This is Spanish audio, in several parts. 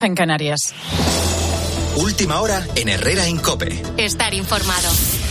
En Canarias. Última hora en Herrera en COPE. Estar informado.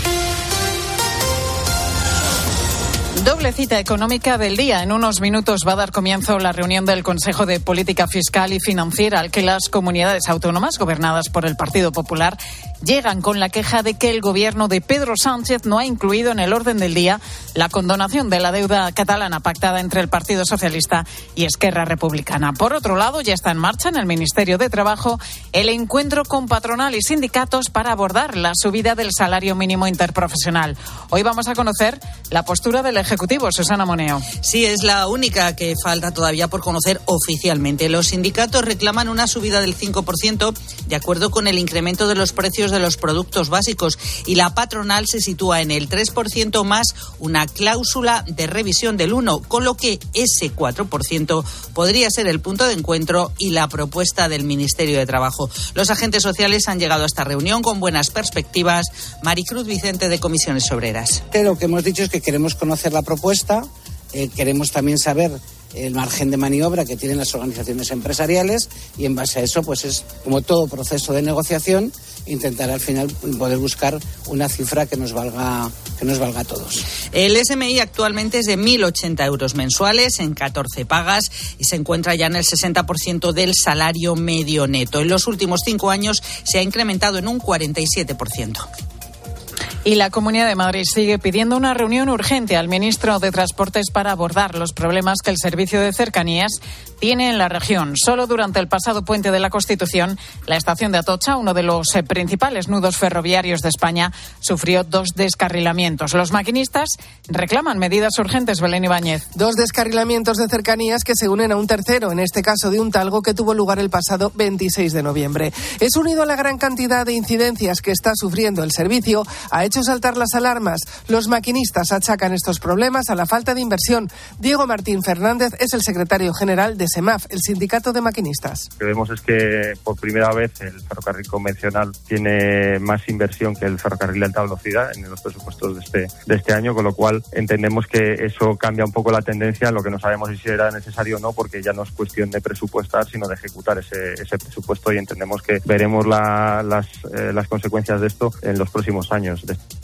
Doble cita económica del día. En unos minutos va a dar comienzo la reunión del Consejo de Política Fiscal y Financiera al que las comunidades autónomas gobernadas por el Partido Popular llegan con la queja de que el gobierno de Pedro Sánchez no ha incluido en el orden del día la condonación de la deuda catalana pactada entre el Partido Socialista y Esquerra Republicana. Por otro lado, ya está en marcha en el Ministerio de Trabajo el encuentro con patronal y sindicatos para abordar la subida del salario mínimo interprofesional. Hoy vamos a conocer la postura del Ejecutivo. Susana Moneo. Sí, es la única que falta todavía por conocer oficialmente. Los sindicatos reclaman una subida del 5% de acuerdo con el incremento de los precios de los productos básicos y la patronal se sitúa en el 3% más una cláusula de revisión del 1%, con lo que ese 4% podría ser el punto de encuentro y la propuesta del Ministerio de Trabajo. Los agentes sociales han llegado a esta reunión con buenas perspectivas. Maricruz Vicente, de Comisiones Obreras. Lo que hemos dicho es que queremos conocer la propuesta, queremos también saber el margen de maniobra que tienen las organizaciones empresariales y en base a eso, pues es como todo proceso de negociación, intentar al final poder buscar una cifra que nos valga a todos. El SMI actualmente es de 1.080 euros mensuales en 14 pagas y se encuentra ya en el 60% del salario medio neto. En los últimos 5 años se ha incrementado en un 47%. Y la Comunidad de Madrid sigue pidiendo una reunión urgente al ministro de Transportes para abordar los problemas que el servicio de cercanías tiene en la región. Solo durante el pasado puente de la Constitución, la estación de Atocha, uno de los principales nudos ferroviarios de España, sufrió 2 descarrilamientos. Los maquinistas reclaman medidas urgentes. Belén Ibáñez. 2 descarrilamientos de cercanías que se unen a un tercero, en este caso de un talgo que tuvo lugar el pasado 26 de noviembre. Es unido a la gran cantidad de incidencias que está sufriendo el servicio, ha hecho saltar las alarmas. Los maquinistas achacan estos problemas a la falta de inversión. Diego Martín Fernández es el secretario general de SEMAF, el sindicato de maquinistas. Lo que vemos es que por primera vez el ferrocarril convencional tiene más inversión que el ferrocarril de alta velocidad en los presupuestos de este año, con lo cual entendemos que eso cambia un poco la tendencia. Lo que no sabemos si será necesario o no, porque ya no es cuestión de presupuestar, sino de ejecutar ese presupuesto, y entendemos que veremos las consecuencias de esto en los próximos años.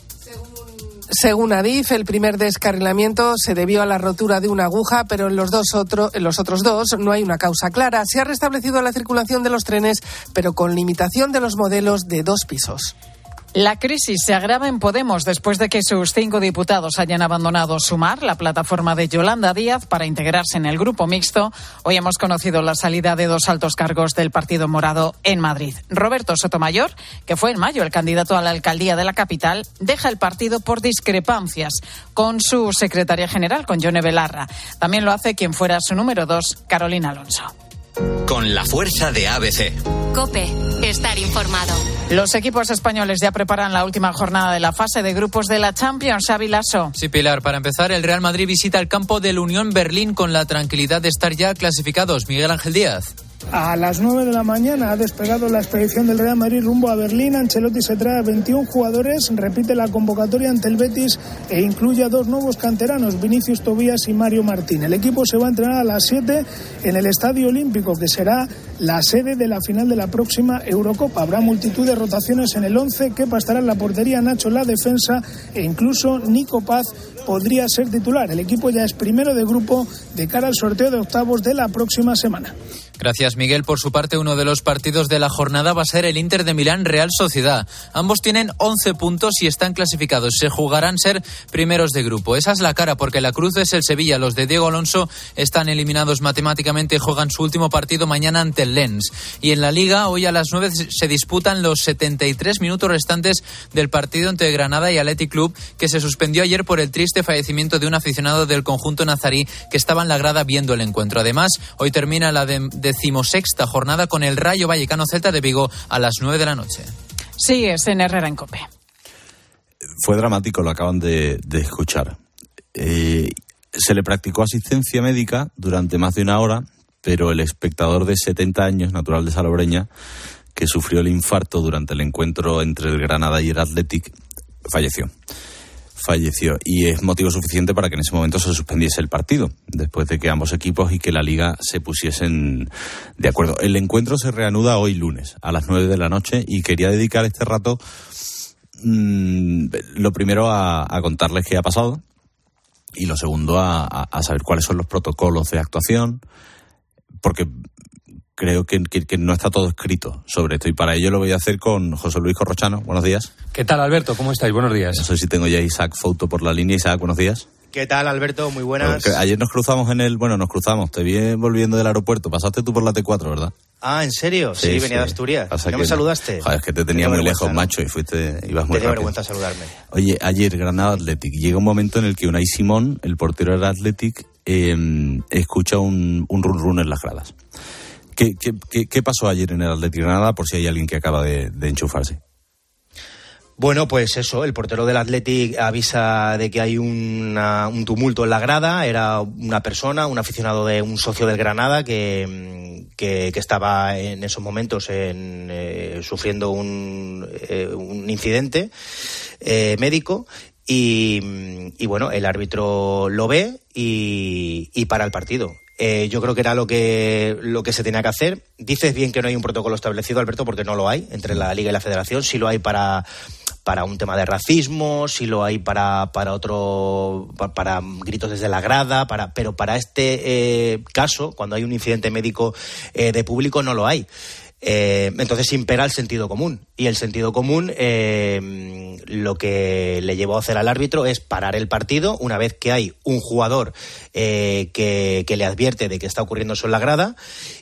Según Adif, el primer descarrilamiento se debió a la rotura de una aguja, pero en los otros 2 no hay una causa clara. Se ha restablecido la circulación de los trenes, pero con limitación de los modelos de 2 pisos. La crisis se agrava en Podemos después de que sus 5 diputados hayan abandonado Sumar, la plataforma de Yolanda Díaz, para integrarse en el grupo mixto. Hoy hemos conocido la salida de 2 altos cargos del Partido Morado en Madrid. Roberto Sotomayor, que fue en mayo el candidato a la alcaldía de la capital, deja el partido por discrepancias con su secretaria general, con Yone Belarra. También lo hace quien fuera su número 2, Carolina Alonso. Con la fuerza de ABC. COPE. Estar informado. Los equipos españoles ya preparan la última jornada de la fase de grupos de la Champions. Xavi Lasso. Sí, Pilar. Para empezar, el Real Madrid visita el campo del Unión Berlín con la tranquilidad de estar ya clasificados. Miguel Ángel Díaz. A las 9 de la mañana ha despegado la expedición del Real Madrid rumbo a Berlín. Ancelotti se trae a 21 jugadores, repite la convocatoria ante el Betis e incluye a 2 nuevos canteranos, Vinicius Tobías y Mario Martín. El equipo se va a entrenar a las 7 en el Estadio Olímpico, que será la sede de la final de la próxima Eurocopa. Habrá multitud de rotaciones en el 11, Kepa estará en la portería, Nacho en la defensa e incluso Nico Paz podría ser titular. El equipo ya es primero de grupo de cara al sorteo de octavos de la próxima semana. Gracias, Miguel. Por su parte, uno de los partidos de la jornada va a ser el Inter de Milán Real Sociedad. Ambos tienen 11 puntos y están clasificados. Se jugarán ser primeros de grupo. Esa es la cara, porque la cruz es el Sevilla. Los de Diego Alonso están eliminados matemáticamente y juegan su último partido mañana ante el Lens. Y en la Liga, hoy a las 9 se disputan los 73 minutos restantes del partido entre Granada y Athletic Club, que se suspendió ayer por el triste fallecimiento de un aficionado del conjunto nazarí que estaba en la grada viendo el encuentro. Además, hoy termina la 16ª jornada con el Rayo Vallecano Celta de Vigo a las 9 de la noche. Sigues en Herrera en COPE. Fue dramático, lo acaban de escuchar. Se le practicó asistencia médica durante más de una hora, pero el espectador de 70 años, natural de Salobreña, que sufrió el infarto durante el encuentro entre el Granada y el Athletic, falleció. falleció. Y es motivo suficiente para que en ese momento se suspendiese el partido, después de que ambos equipos y que la Liga se pusiesen de acuerdo. El encuentro se reanuda hoy lunes, a las 9 de la noche, y quería dedicar este rato, lo primero a contarles qué ha pasado, y lo segundo a saber cuáles son los protocolos de actuación, porque creo que no está todo escrito sobre esto, y para ello lo voy a hacer con José Luis Corrochano. Buenos días. ¿Qué tal, Alberto? ¿Cómo estáis? Buenos días. No sé si tengo ya a Isaac Fouto por la línea. Isaac, buenos días. ¿Qué tal, Alberto? Muy buenas. Ayer nos cruzamos te vi volviendo del aeropuerto, pasaste tú por la T4, ¿verdad? Ah, ¿en serio? Sí, venía de Asturias. ¿No me saludaste? Joder, es que te tenía muy lejos, macho, y ibas muy rápido. Te dio vergüenza saludarme. Oye, ayer Granada Athletic, llega un momento en el que Unai Simón, el portero del Athletic, escucha un run en las gradas. ¿Qué pasó ayer en el Athletic Granada, por si hay alguien que acaba de enchufarse? Bueno, pues eso, el portero del Athletic avisa de que hay un tumulto en la grada. Era una persona, un aficionado de un socio del Granada que estaba en esos momentos sufriendo un incidente médico. Y bueno, el árbitro lo ve y para el partido. Yo creo que era lo que se tenía que hacer. Dices bien que no hay un protocolo establecido, Alberto, porque no lo hay entre la Liga y la Federación. Sí lo hay para un tema de racismo, sí lo hay para gritos desde la grada, pero para este caso, cuando hay un incidente médico de público, no lo hay. Entonces impera el sentido común, y el sentido común lo que le llevó a hacer al árbitro es parar el partido una vez que hay un jugador que le advierte de que está ocurriendo eso en la grada,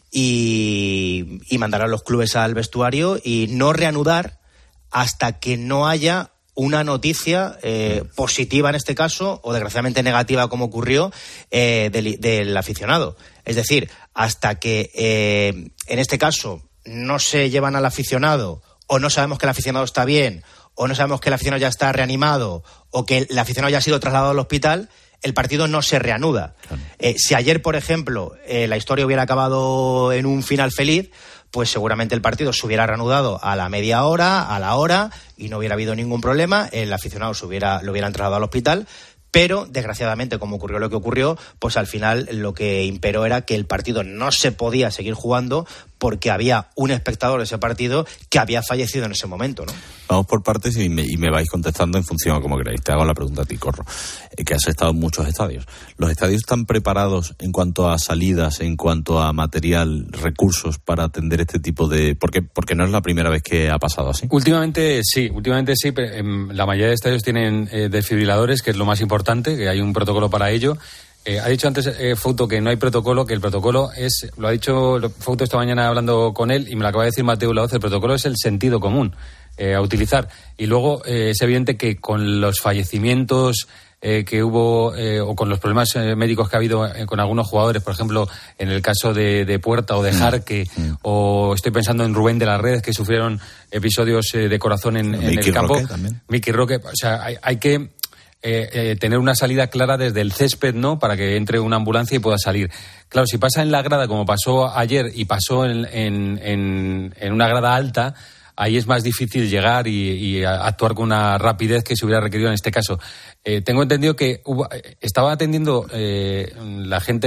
y mandar a los clubes al vestuario y no reanudar hasta que no haya una noticia positiva en este caso, o desgraciadamente negativa como ocurrió, del aficionado. Es decir, hasta que en este caso no se llevan al aficionado, o no sabemos que el aficionado está bien, o no sabemos que el aficionado ya está reanimado, o que el aficionado ya ha sido trasladado al hospital, el partido no se reanuda. Claro. Si ayer, por ejemplo, la historia hubiera acabado en un final feliz, pues seguramente el partido se hubiera reanudado a la media hora, a la hora, y no hubiera habido ningún problema, el aficionado lo hubieran trasladado al hospital. Pero, desgraciadamente, como ocurrió lo que ocurrió, pues al final lo que imperó era que el partido no se podía seguir jugando porque había un espectador de ese partido que había fallecido en ese momento, ¿no? Vamos por partes y me vais contestando en función a como queráis. Te hago la pregunta a ti, Corro, que has estado en muchos estadios. ¿Los estadios están preparados en cuanto a salidas, en cuanto a material, recursos para atender este tipo de...? Porque no es la primera vez que ha pasado así. Últimamente sí. La mayoría de estadios tienen desfibriladores, que es lo más importante, que hay un protocolo para ello. Ha dicho antes Fouto que no hay protocolo, que el protocolo es, lo ha dicho Fouto esta mañana hablando con él, y me lo acaba de decir Mateu Laoz, el protocolo es el sentido común a utilizar. Y luego es evidente que con los fallecimientos que hubo, o con los problemas médicos que ha habido con algunos jugadores, por ejemplo, en el caso de Puerta o de Jarque, o estoy pensando en Rubén de la Red, que sufrieron episodios de corazón en el campo. Miki Roque, o sea, hay que tener una salida clara desde el césped, ¿no?, para que entre una ambulancia y pueda salir. Claro, si pasa en la grada como pasó ayer y pasó en una grada alta, ahí es más difícil llegar y actuar con una rapidez que se hubiera requerido en este caso. Tengo entendido que estaba atendiendo la gente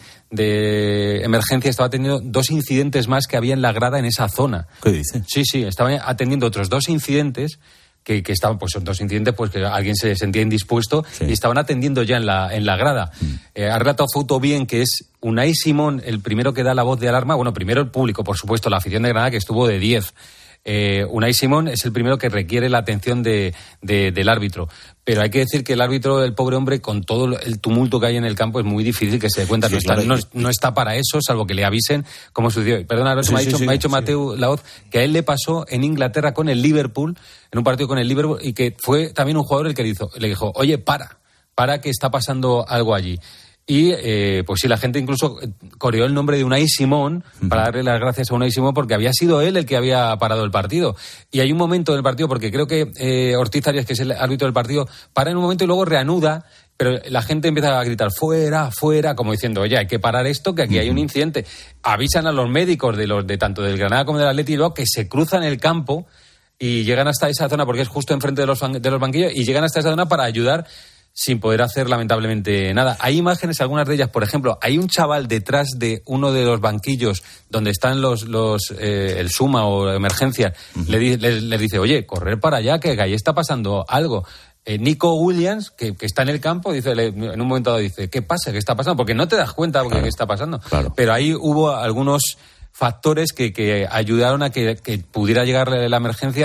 de emergencia, estaba atendiendo 2 incidentes más que había en la grada en esa zona. ¿Qué dice? Sí, estaba atendiendo otros 2 incidentes que estaban, pues son 2 incidentes, pues que alguien se sentía indispuesto, y estaban atendiendo ya en la grada. Ha relatado Fouto bien que es Unai Simón el primero que da la voz de alarma. Bueno, primero el público, por supuesto, la afición de Granada, que estuvo de 10. Unai Simón es el primero que requiere la atención del árbitro, pero hay que decir que el árbitro, el pobre hombre, con todo el tumulto que hay en el campo, es muy difícil que se dé cuenta. No está para eso, salvo que le avisen cómo sucedió. Perdona, Alberto, me ha dicho Mateu Laoz que a él le pasó en Inglaterra con el Liverpool, en un partido con el Liverpool, y que fue también un jugador el que le dijo, oye, para que está pasando algo allí. Y pues sí, la gente incluso coreó el nombre de Unai Simón para darle las gracias a Unai Simón, porque había sido él el que había parado el partido. Y hay un momento del partido, porque creo que Ortiz Arias, que es el árbitro del partido, para en un momento y luego reanuda, pero la gente empieza a gritar fuera, como diciendo, oye, hay que parar esto, que aquí hay un incidente. Avisan a los médicos de tanto del Granada como del Athletic, que se cruzan el campo y llegan hasta esa zona, porque es justo enfrente de los banquillos, y llegan hasta esa zona para ayudar sin poder hacer lamentablemente nada. Hay imágenes, algunas de ellas, por ejemplo, hay un chaval detrás de uno de los banquillos donde están el suma o emergencia, le dice, oye, correr para allá, que ahí está pasando algo. Nico Williams, que está en el campo, dice, en un momento dado dice, ¿qué pasa? ¿Qué está pasando? Porque no te das cuenta de qué está pasando. Claro. Pero ahí hubo algunos factores que ayudaron a que pudiera llegar la emergencia.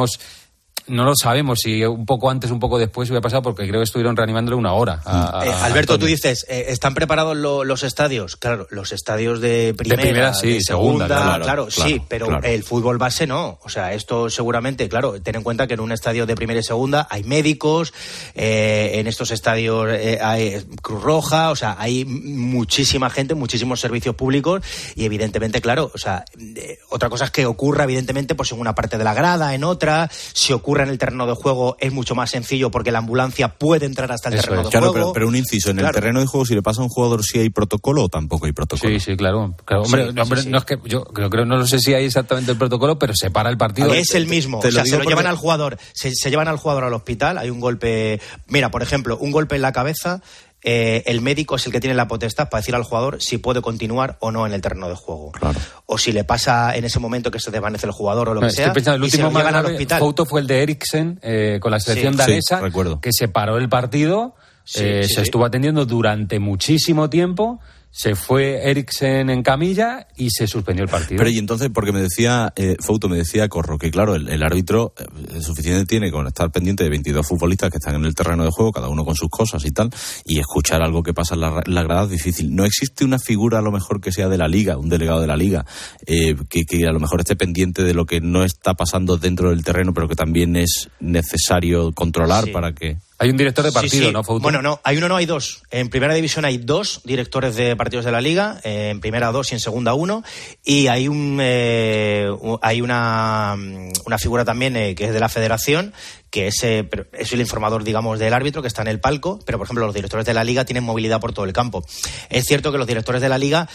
No lo sabemos si un poco antes, un poco después hubiera pasado, porque creo que estuvieron reanimándole una hora. Alberto, tú dices, ¿están preparados los estadios? Claro, los estadios de primera sí, de segunda, claro, sí, pero el fútbol base no. O sea, esto seguramente, claro, ten en cuenta que en un estadio de primera y segunda hay médicos, en estos estadios hay Cruz Roja, o sea, hay muchísima gente, muchísimos servicios públicos y evidentemente, claro, o sea, otra cosa es que ocurra, evidentemente, pues en una parte de la grada, en otra, si ocurre en el terreno de juego es mucho más sencillo porque la ambulancia puede entrar hasta el terreno de juego. Pero un inciso, en el terreno de juego, si le pasa a un jugador, ¿sí hay protocolo o tampoco hay protocolo? Sí, claro. Hombre, sí. No es que yo creo, no lo sé si hay exactamente el protocolo, pero se para el partido. Es el mismo. O sea, se lo llevan al jugador, se llevan al jugador al hospital, hay un golpe. Mira, por ejemplo, un golpe en la cabeza. El médico es el que tiene la potestad para decir al jugador si puede continuar o no en el terreno de juego. Claro. O si le pasa en ese momento que se desvanece el jugador o lo que sea. Estoy pensando, el último más grave foto fue el de Eriksen con la selección danesa, que se paró el partido, se estuvo atendiendo durante muchísimo tiempo. Se fue Eriksen en camilla y se suspendió el partido. Pero y entonces, porque me decía Fouto, me decía Corro, que claro, el árbitro suficiente tiene con estar pendiente de 22 futbolistas que están en el terreno de juego, cada uno con sus cosas y tal, y escuchar algo que pasa en la grada es difícil. No existe una figura a lo mejor que sea de la liga, un delegado de la liga, que a lo mejor esté pendiente de lo que no está pasando dentro del terreno, pero que también es necesario controlar para que... Hay un director de partido, ¿no, Fouto? Bueno, no, hay dos. En primera división hay 2 directores de partidos de la liga, en primera 2 y en segunda 1, y hay una figura también que es de la federación, que es el informador, digamos, del árbitro, que está en el palco, pero, por ejemplo, los directores de la Liga tienen movilidad por todo el campo. Es cierto que los directores de la Liga...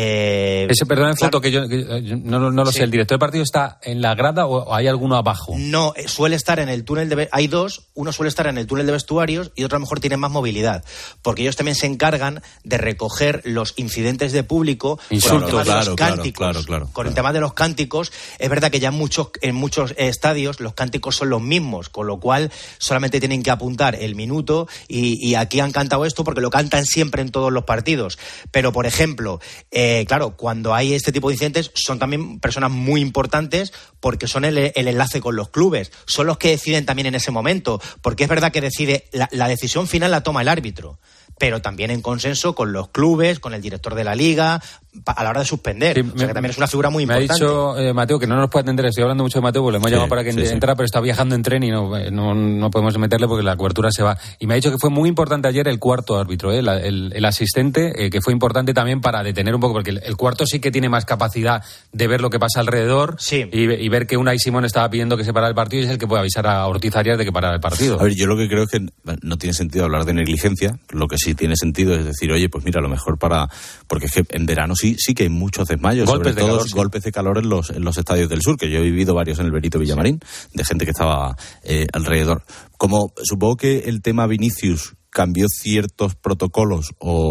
Perdón, Fouto, que yo no lo sé, ¿el director de partido está en la grada o hay alguno abajo? No, suele estar en el túnel de... Hay 2, uno suele estar en el túnel de vestuarios y otro a lo mejor tiene más movilidad, porque ellos también se encargan de recoger los incidentes de público con el tema de los cánticos. Con el tema de los cánticos, es verdad que ya en muchos estadios los cánticos son los mismos, con lo cual solamente tienen que apuntar el minuto y aquí han cantado esto porque lo cantan siempre en todos los partidos. Pero, por ejemplo, claro, cuando hay este tipo de incidentes son también personas muy importantes porque son el enlace con los clubes, son los que deciden también en ese momento, porque es verdad que la decisión final la toma el árbitro, pero también en consenso con los clubes, con el director de la liga, a la hora de suspender. Sí, o sea, que también es una figura muy importante. Me ha dicho Mateo, que no nos puede atender, estoy hablando mucho de Mateo, porque le hemos llamado para que entrara, pero está viajando en tren y no podemos meterle porque la cobertura se va. Y me ha dicho que fue muy importante ayer el cuarto árbitro, el asistente, que fue importante también para detener un poco, porque el cuarto sí que tiene más capacidad de ver lo que pasa alrededor y ver que Unai Simón estaba pidiendo que se parara el partido y es el que puede avisar a Ortiz Arias de que parara el partido. A ver, yo lo que creo es que no tiene sentido hablar de negligencia, lo que sí tiene sentido es decir, oye, pues mira, a lo mejor porque es que en verano sí que hay muchos desmayos, sobre todo golpes de calor en los estadios del sur, que yo he vivido varios en el Benito Villamarín, de gente que estaba alrededor. Como supongo que el tema Vinicius cambió ciertos protocolos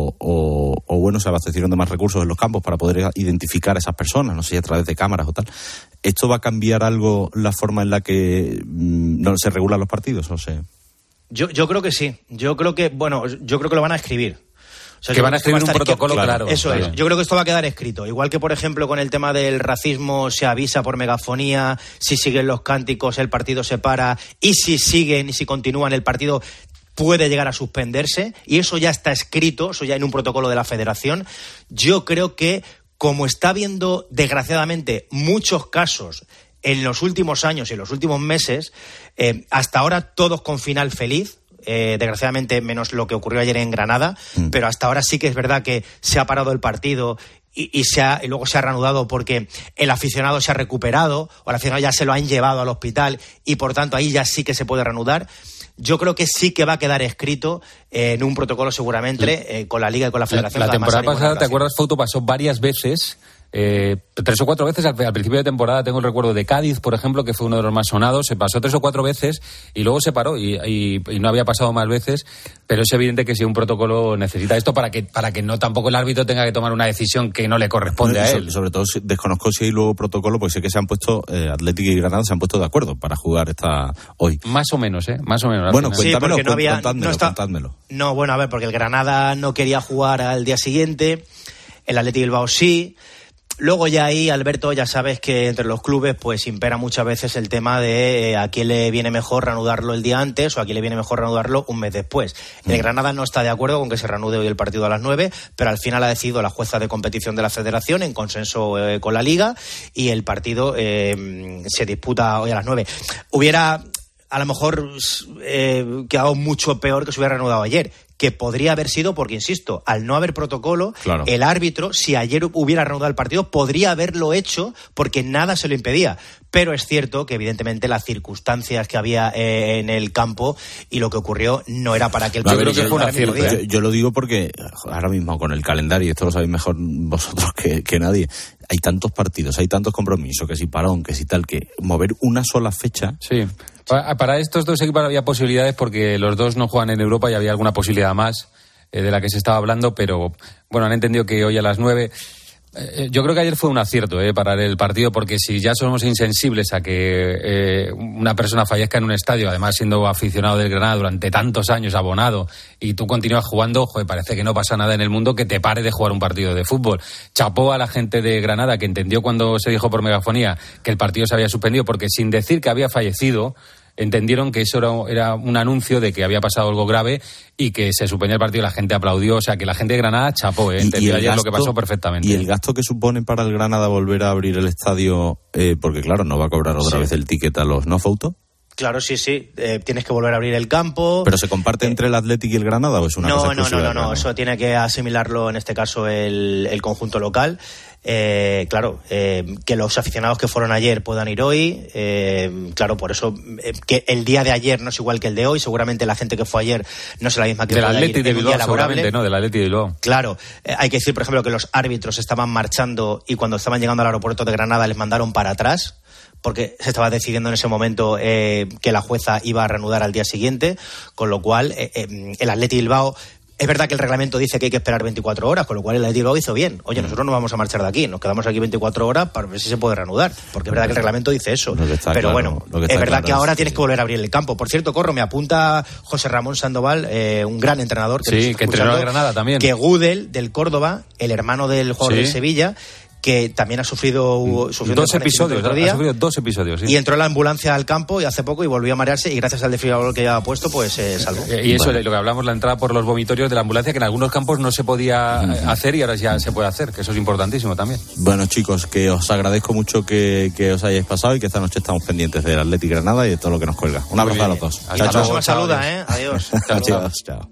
o bueno, se abastecieron de más recursos en los campos para poder identificar a esas personas, no sé, a través de cámaras o tal. ¿Esto va a cambiar algo la forma en la que no se regulan los partidos? O sea... Yo creo que sí. Yo creo que lo van a escribir. O sea, que van a escribir un protocolo claro. Eso es. Yo creo que esto va a quedar escrito. Igual que, por ejemplo, con el tema del racismo se avisa por megafonía, si siguen los cánticos el partido se para, y si siguen y si continúan el partido puede llegar a suspenderse, y eso ya está escrito, eso ya en un protocolo de la Federación. Yo creo que, como está habiendo, desgraciadamente, muchos casos en los últimos años y en los últimos meses, hasta ahora todos con final feliz, desgraciadamente menos lo que ocurrió ayer en Granada, pero hasta ahora sí que es verdad que se ha parado el partido y luego se ha reanudado porque el aficionado se ha recuperado o el aficionado ya se lo han llevado al hospital y por tanto ahí ya sí que se puede reanudar. Yo creo que sí que va a quedar escrito en un protocolo seguramente con la Liga y con la Federación. La temporada pasada, ¿te acuerdas, Fouto? Pasó varias veces 3 o 4 veces al principio de temporada. Tengo el recuerdo de Cádiz, por ejemplo, que fue uno de los más sonados. Se pasó 3 o 4 veces y luego se paró y no había pasado más veces. Pero es evidente que si un protocolo necesita esto para que no tampoco el árbitro tenga que tomar una decisión que no le corresponde a él. Sobre todo desconozco si hay luego protocolo, porque sé que se han puesto Atlético y Granada se han puesto de acuerdo para jugar hoy. Más o menos, más o menos. Bueno, cuéntamelo, sí, contádmelo. No, bueno, a ver, porque el Granada no quería jugar al día siguiente, el Athletic Bilbao sí. Luego ya ahí, Alberto, ya sabes que entre los clubes pues impera muchas veces el tema de a quién le viene mejor reanudarlo el día antes o a quién le viene mejor reanudarlo un mes después. El Granada no está de acuerdo con que se reanude hoy el partido a las 9, pero al final ha decidido la jueza de competición de la Federación en consenso con la Liga y el partido se disputa hoy a las 9. Hubiera a lo mejor quedado mucho peor que se hubiera reanudado ayer, que podría haber sido porque, insisto, al no haber protocolo, claro, el árbitro, si ayer hubiera reanudado el partido, podría haberlo hecho porque nada se lo impedía. Pero es cierto que, evidentemente, las circunstancias que había en el campo y lo que ocurrió no era para que el partido... Yo lo digo porque ahora mismo con el calendario, y esto lo sabéis mejor vosotros que nadie, hay tantos partidos, hay tantos compromisos, que si parón, que si tal, que mover una sola fecha... Sí. Para estos dos equipos había posibilidades porque los dos no juegan en Europa y había alguna posibilidad más de la que se estaba hablando, pero bueno, han entendido que hoy a las 9... Yo creo que ayer fue un acierto parar el partido, porque si ya somos insensibles a que una persona fallezca en un estadio, además siendo aficionado del Granada durante tantos años, abonado, y tú continúas jugando, parece que no pasa nada en el mundo que te pare de jugar un partido de fútbol. Chapó a la gente de Granada, que entendió cuando se dijo por megafonía que el partido se había suspendido, porque sin decir que había fallecido, entendieron que eso era un anuncio de que había pasado algo grave y que se suspendía el partido y la gente aplaudió. O sea, que la gente de Granada chapó, entendió ayer lo que pasó perfectamente. ¿Y el gasto que supone para el Granada volver a abrir el estadio? Porque claro, no va a cobrar otra vez el ticket a los no foto. Claro, sí. Tienes que volver a abrir el campo. ¿Pero se comparte entre el Athletic y el Granada o es una cosa exclusiva? No. Eso tiene que asimilarlo, en este caso, el conjunto local. Claro, que los aficionados que fueron ayer puedan ir hoy. Claro, por eso que el día de ayer no es igual que el de hoy. Seguramente la gente que fue ayer no es la misma que pueda ir en un día laborable. No, del Athletic de Bilbao. Claro, hay que decir, por ejemplo, que los árbitros estaban marchando y cuando estaban llegando al aeropuerto de Granada les mandaron para atrás, porque se estaba decidiendo en ese momento que la jueza iba a reanudar al día siguiente, con lo cual el Athletic Bilbao... Es verdad que el reglamento dice que hay que esperar 24 horas, con lo cual el Athletic Bilbao hizo bien. Oye, nosotros no vamos a marchar de aquí, nos quedamos aquí 24 horas para ver si se puede reanudar, porque es verdad que el reglamento dice eso. Pero bueno, es verdad que ahora tienes que volver a abrir el campo. Por cierto, Corro, me apunta José Ramón Sandoval, un gran entrenador que entrenó a Granada también, que Gudel, del Córdoba, el hermano del jugador del Sevilla, que también ha sufrido 2 episodios, ha sufrido 2 episodios, sí. Y entró en la ambulancia al campo y hace poco y volvió a marearse y gracias al desfibrilador que llevaba puesto pues se salvó. Y eso es lo que hablamos, la entrada por los vomitorios de la ambulancia, que en algunos campos no se podía hacer y ahora ya se puede hacer, que eso es importantísimo también. Bueno, chicos, que os agradezco mucho que os hayáis pasado y que esta noche estamos pendientes del Athletic Granada y de todo lo que nos cuelga. Un abrazo a los dos. Hasta la próxima saluda, Adiós. Chao.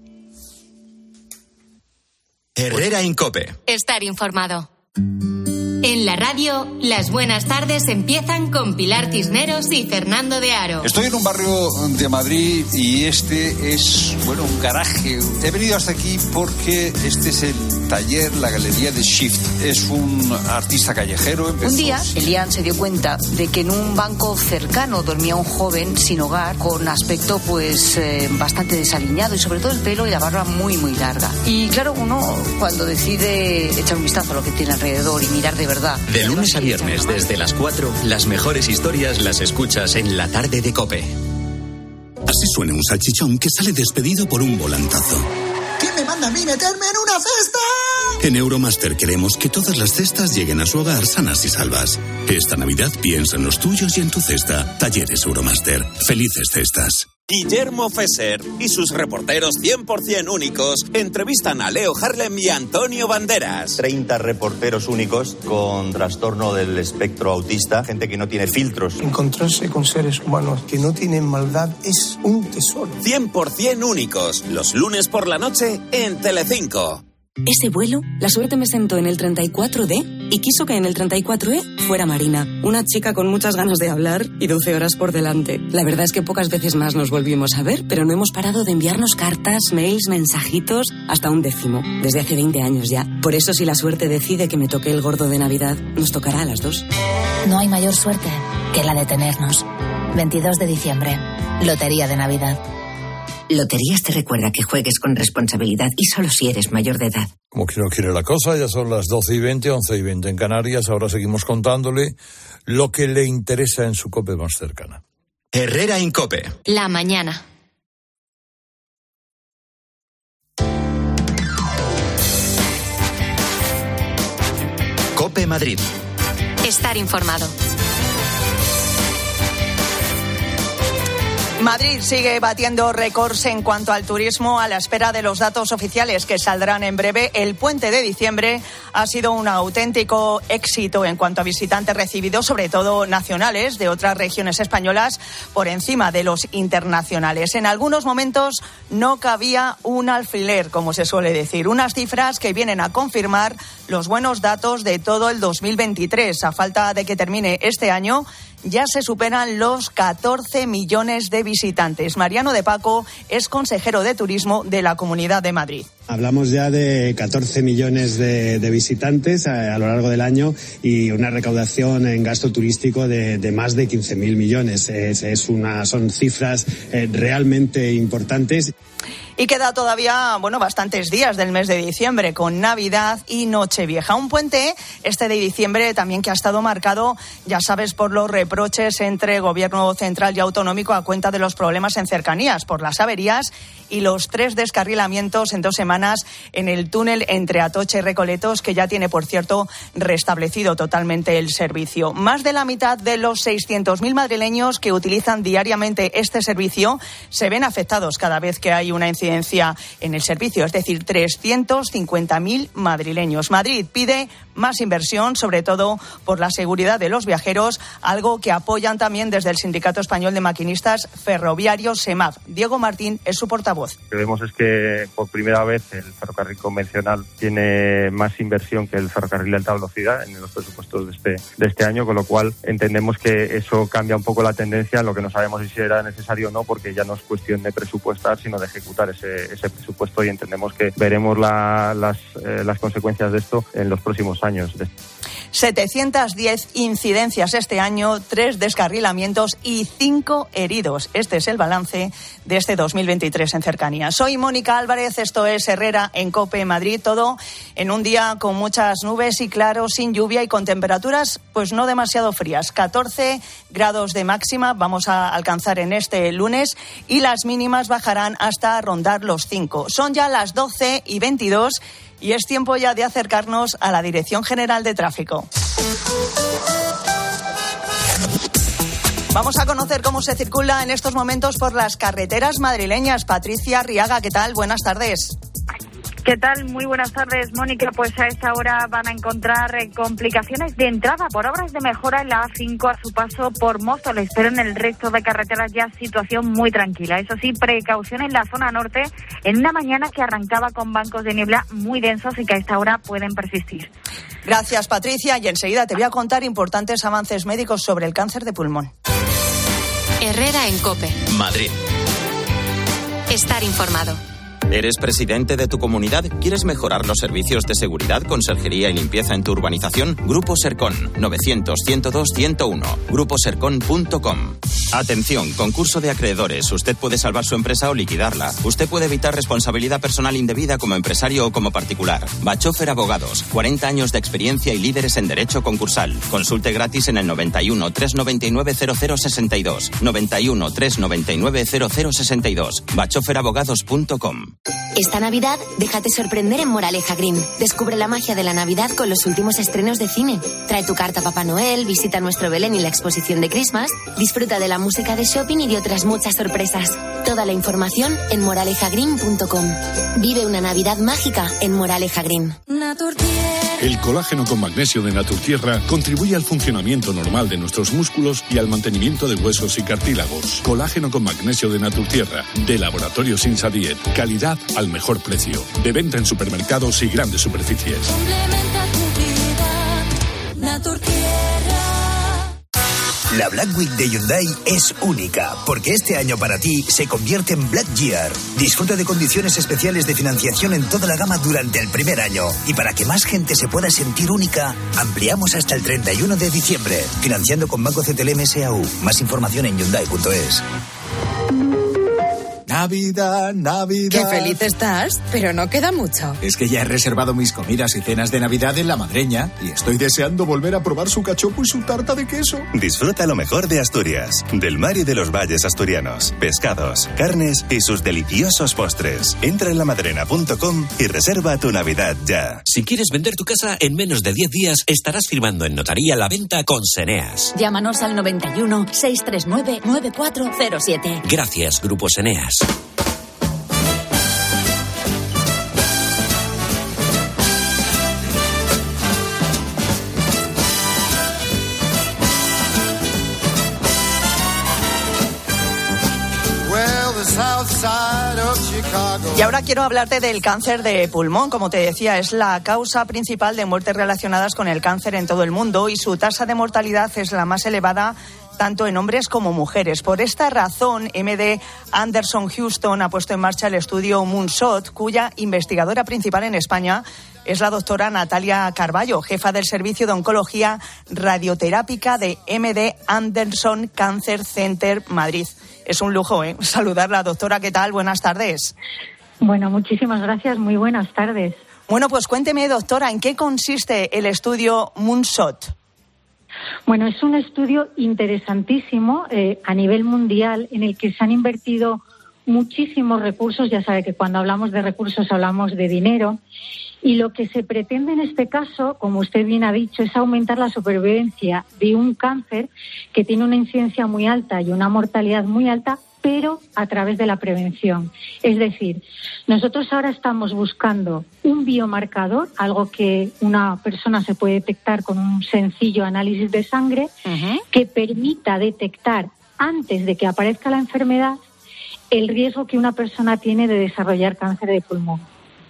Herrera en COPE. Estar informado. En la radio, las buenas tardes empiezan con Pilar Cisneros y Fernando de Aro. Estoy en un barrio de Madrid y este es, un garaje. He venido hasta aquí porque este es el taller, la galería de Shift. Es un artista callejero. Un día, Elian se dio cuenta de que en un banco cercano dormía un joven sin hogar, con aspecto bastante desaliñado y sobre todo el pelo y la barba muy, muy larga. Y claro, uno cuando decide echar un vistazo a lo que tiene alrededor y mirar de verdad. De lunes a viernes, desde las 4, las mejores historias las escuchas en la tarde de COPE. Así suena un salchichón que sale despedido por un volantazo. ¿Quién me manda a mí meterme en una cesta? En Euromaster queremos que todas las cestas lleguen a su hogar sanas y salvas. Esta Navidad piensa en los tuyos y en tu cesta. Talleres Euromaster. Felices cestas. Guillermo Fesser y sus reporteros 100% únicos entrevistan a Leo Harlem y a Antonio Banderas. 30 reporteros únicos con trastorno del espectro autista, gente que no tiene filtros. Encontrarse con seres humanos que no tienen maldad es un tesoro. 100% únicos, los lunes por la noche en Telecinco. Ese vuelo, la suerte me sentó en el 34D y quiso que en el 34E fuera Marina, una chica con muchas ganas de hablar y 12 horas por delante. La verdad es que pocas veces más nos volvimos a ver, pero no hemos parado de enviarnos cartas, mails, mensajitos, hasta un 10º, desde hace 20 años ya. Por eso, si la suerte decide que me toque el gordo de Navidad, nos tocará a las dos. No hay mayor suerte que la de tenernos. 22 de diciembre, Lotería de Navidad. Loterías te recuerda que juegues con responsabilidad y solo si eres mayor de edad. Como que no quiere la cosa, ya son las 12:20, 11:20 en Canarias. Ahora seguimos contándole lo que le interesa en su COPE más cercana. Herrera Incope. La mañana. COPE Madrid. Estar informado. Madrid sigue batiendo récords en cuanto al turismo a la espera de los datos oficiales que saldrán en breve. El puente de diciembre ha sido un auténtico éxito en cuanto a visitantes recibidos, sobre todo nacionales de otras regiones españolas, por encima de los internacionales. En algunos momentos no cabía un alfiler, como se suele decir. Unas cifras que vienen a confirmar los buenos datos de todo el 2023. A falta de que termine este año, ya se superan los 14 millones de visitantes. Mariano de Paco es consejero de Turismo de la Comunidad de Madrid. Hablamos ya de 14 millones de visitantes a lo largo del año y una recaudación en gasto turístico de más de 15.000 millones. Son cifras realmente importantes. Y queda todavía, bastantes días del mes de diciembre, con Navidad y Nochevieja. Un puente, este de diciembre, también que ha estado marcado, ya sabes, por los reproches entre gobierno central y autonómico a cuenta de los problemas en cercanías, por las averías y los 3 descarrilamientos en 2 semanas en el túnel entre Atocha y Recoletos, que ya tiene, por cierto, restablecido totalmente el servicio. Más de la mitad de los 600.000 madrileños que utilizan diariamente este servicio se ven afectados cada vez que hay una incidencia en el servicio, es decir, 350.000 madrileños. Madrid pide más inversión, sobre todo por la seguridad de los viajeros, algo que apoyan también desde el Sindicato Español de Maquinistas Ferroviarios, SEMAF. Diego Martín es su portavoz. Lo que vemos es que por primera vez el ferrocarril convencional tiene más inversión que el ferrocarril de alta velocidad en los presupuestos de este año, con lo cual entendemos que eso cambia un poco la tendencia. Lo que no sabemos es si será necesario o no, porque ya no es cuestión de presupuestar, sino de ejecutar ese presupuesto, y entendemos que veremos las consecuencias de esto en los próximos años. 710 incidencias este año, 3 descarrilamientos y 5 heridos. Este es el balance de este 2023 en cercanías. Soy Mónica Álvarez, esto es Herrera en COPE Madrid. Todo en un día con muchas nubes y claro, sin lluvia y con temperaturas pues no demasiado frías. 14 grados de máxima vamos a alcanzar en este lunes y las mínimas bajarán hasta rondar los 5. Son ya las 12:22 y es tiempo ya de acercarnos a la Dirección General de Tráfico. Vamos a conocer cómo se circula en estos momentos por las carreteras madrileñas. Patricia Arriaga, ¿qué tal? Buenas tardes. ¿Qué tal? Muy buenas tardes, Mónica. Pues a esta hora van a encontrar complicaciones de entrada por obras de mejora en la A5 a su paso por Móstoles, pero en el resto de carreteras ya situación muy tranquila. Eso sí, precaución en la zona norte en una mañana que arrancaba con bancos de niebla muy densos y que a esta hora pueden persistir. Gracias, Patricia. Y enseguida te voy a contar importantes avances médicos sobre el cáncer de pulmón. Herrera en COPE. Madrid. Estar informado. ¿Eres presidente de tu comunidad? ¿Quieres mejorar los servicios de seguridad, conserjería y limpieza en tu urbanización? Grupo Sercon, 900-102-101. Gruposercon.com. Atención, concurso de acreedores. Usted puede salvar su empresa o liquidarla. Usted puede evitar responsabilidad personal indebida como empresario o como particular. Bachofer Abogados, 40 años de experiencia y líderes en derecho concursal. Consulte gratis en el 91 399 0062. 91 399 0062. Bachoferabogados.com. Esta Navidad, déjate sorprender en Moraleja Green. Descubre la magia de la Navidad con los últimos estrenos de cine. Trae tu carta a Papá Noel, visita nuestro Belén y la exposición de Christmas, disfruta de la música de shopping y de otras muchas sorpresas. Toda la información en moralejagreen.com. Vive una Navidad mágica en Moraleja Green. Una tortillera. El colágeno con magnesio de Naturtierra contribuye al funcionamiento normal de nuestros músculos y al mantenimiento de huesos y cartílagos. Colágeno con magnesio de Naturtierra, de Laboratorios Insa Diet. Calidad al mejor precio. De venta en supermercados y grandes superficies. Complementa tu vida, Naturtierra. La Black Week de Hyundai es única, porque este año para ti se convierte en Black Year. Disfruta de condiciones especiales de financiación en toda la gama durante el primer año. Y para que más gente se pueda sentir única, ampliamos hasta el 31 de diciembre. Financiando con Banco CTLM S.A.U. Más información en Hyundai.es. Navidad, Navidad. Qué feliz estás, pero no queda mucho. Es que ya he reservado mis comidas y cenas de Navidad en La Madreña y estoy deseando volver a probar su cachopo y su tarta de queso. Disfruta lo mejor de Asturias, del mar y de los valles asturianos, pescados, carnes y sus deliciosos postres. Entra en lamadrena.com y reserva tu Navidad ya. Si quieres vender tu casa en menos de 10 días, estarás firmando en notaría la venta con Seneas. Llámanos al 91 639 9407. Gracias, Grupo Seneas. Y ahora quiero hablarte del cáncer de pulmón. Como te decía, es la causa principal de muertes relacionadas con el cáncer en todo el mundo y su tasa de mortalidad es la más elevada tanto en hombres como mujeres. Por esta razón, MD Anderson Houston ha puesto en marcha el estudio Moonshot, cuya investigadora principal en España es la doctora Natalia Carballo, jefa del Servicio de Oncología Radioterápica de MD Anderson Cancer Center Madrid. Es un lujo, saludarla, doctora. ¿Qué tal? Buenas tardes. Bueno, muchísimas gracias. Muy buenas tardes. Bueno, pues cuénteme, doctora, ¿en qué consiste el estudio Moonshot? Bueno, es un estudio interesantísimo a nivel mundial en el que se han invertido muchísimos recursos. Ya sabe que cuando hablamos de recursos hablamos de dinero. Y lo que se pretende en este caso, como usted bien ha dicho, es aumentar la supervivencia de un cáncer que tiene una incidencia muy alta y una mortalidad muy alta, pero a través de la prevención. Es decir, nosotros ahora estamos buscando un biomarcador, algo que una persona se puede detectar con un sencillo análisis de sangre, que permita detectar antes de que aparezca la enfermedad el riesgo que una persona tiene de desarrollar cáncer de pulmón.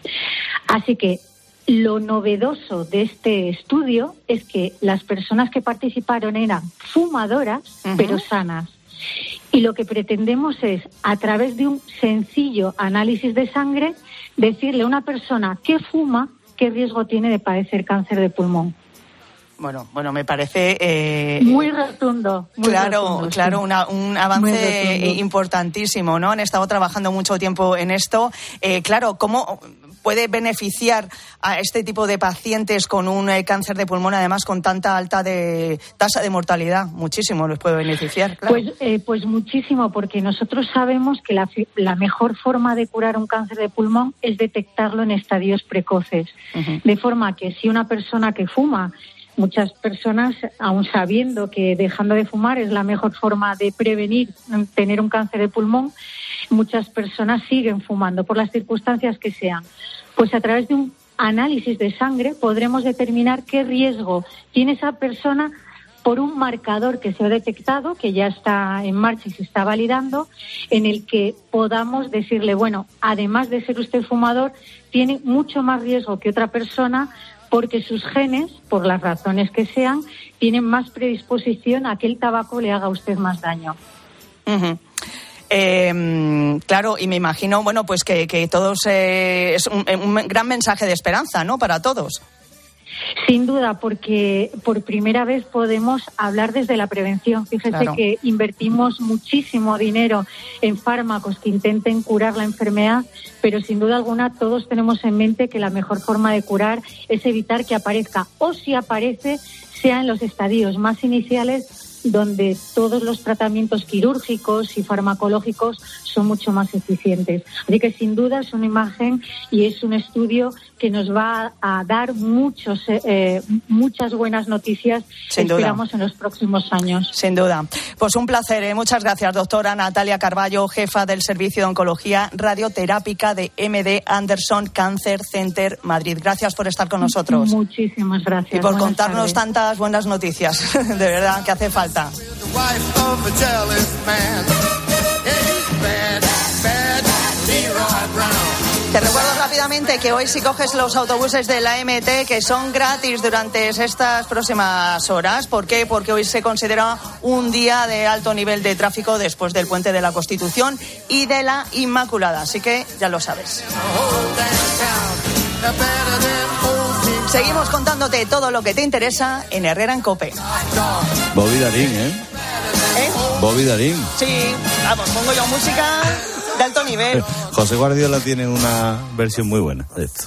Así que lo novedoso de este estudio es que las personas que participaron eran fumadoras, pero sanas. Y lo que pretendemos es, a través de un sencillo análisis de sangre, decirle a una persona que fuma qué riesgo tiene de padecer cáncer de pulmón. Bueno, me parece... muy rotundo. Claro, sí. un avance importantísimo, ¿no? Han estado trabajando mucho tiempo en esto. Claro, ¿cómo puede beneficiar a este tipo de pacientes con un cáncer de pulmón, además con tanta alta tasa de mortalidad? Muchísimo les puede beneficiar, claro. Pues muchísimo, porque nosotros sabemos que la mejor forma de curar un cáncer de pulmón es detectarlo en estadios precoces. De forma que si una persona que fuma, muchas personas, aun sabiendo que dejando de fumar es la mejor forma de prevenir tener un cáncer de pulmón, muchas personas siguen fumando por las circunstancias que sean. Pues a través de un análisis de sangre podremos determinar qué riesgo tiene esa persona por un marcador que se ha detectado, que ya está en marcha y se está validando, en el que podamos decirle, bueno, además de ser usted fumador, tiene mucho más riesgo que otra persona porque sus genes, por las razones que sean, tienen más predisposición a que el tabaco le haga a usted más daño. Claro, y me imagino, bueno, pues que todos es un gran mensaje de esperanza, ¿no?, para todos. Sin duda, porque por primera vez podemos hablar desde la prevención. Fíjese que invertimos muchísimo dinero en fármacos que intenten curar la enfermedad, pero sin duda alguna todos tenemos en mente que la mejor forma de curar es evitar que aparezca, o si aparece, sea en los estadios más iniciales, donde todos los tratamientos quirúrgicos y farmacológicos son mucho más eficientes. Así que sin duda es una imagen y es un estudio que nos va a dar muchas buenas noticias, esperamos, en los próximos años. Sin duda. Pues un placer. Muchas gracias, doctora Natalia Carballo, jefa del Servicio de Oncología Radioterápica de MD Anderson Cancer Center Madrid. Gracias por estar con nosotros. Muchísimas gracias. Y por contarnos tantas buenas noticias. De verdad que hace falta. Te recuerdo rápidamente que hoy si coges los autobuses de la MT, que son gratis durante estas próximas horas. ¿Por qué? Porque hoy se considera un día de alto nivel de tráfico después del Puente de la Constitución y de la Inmaculada. Así que ya lo sabes. Seguimos contándote todo lo que te interesa en Herrera en COPE. Bobby Darín, ¿eh? Bobby Darín. Sí, vamos, pongo yo música de alto nivel. José Guardiola tiene una versión muy buena de esto.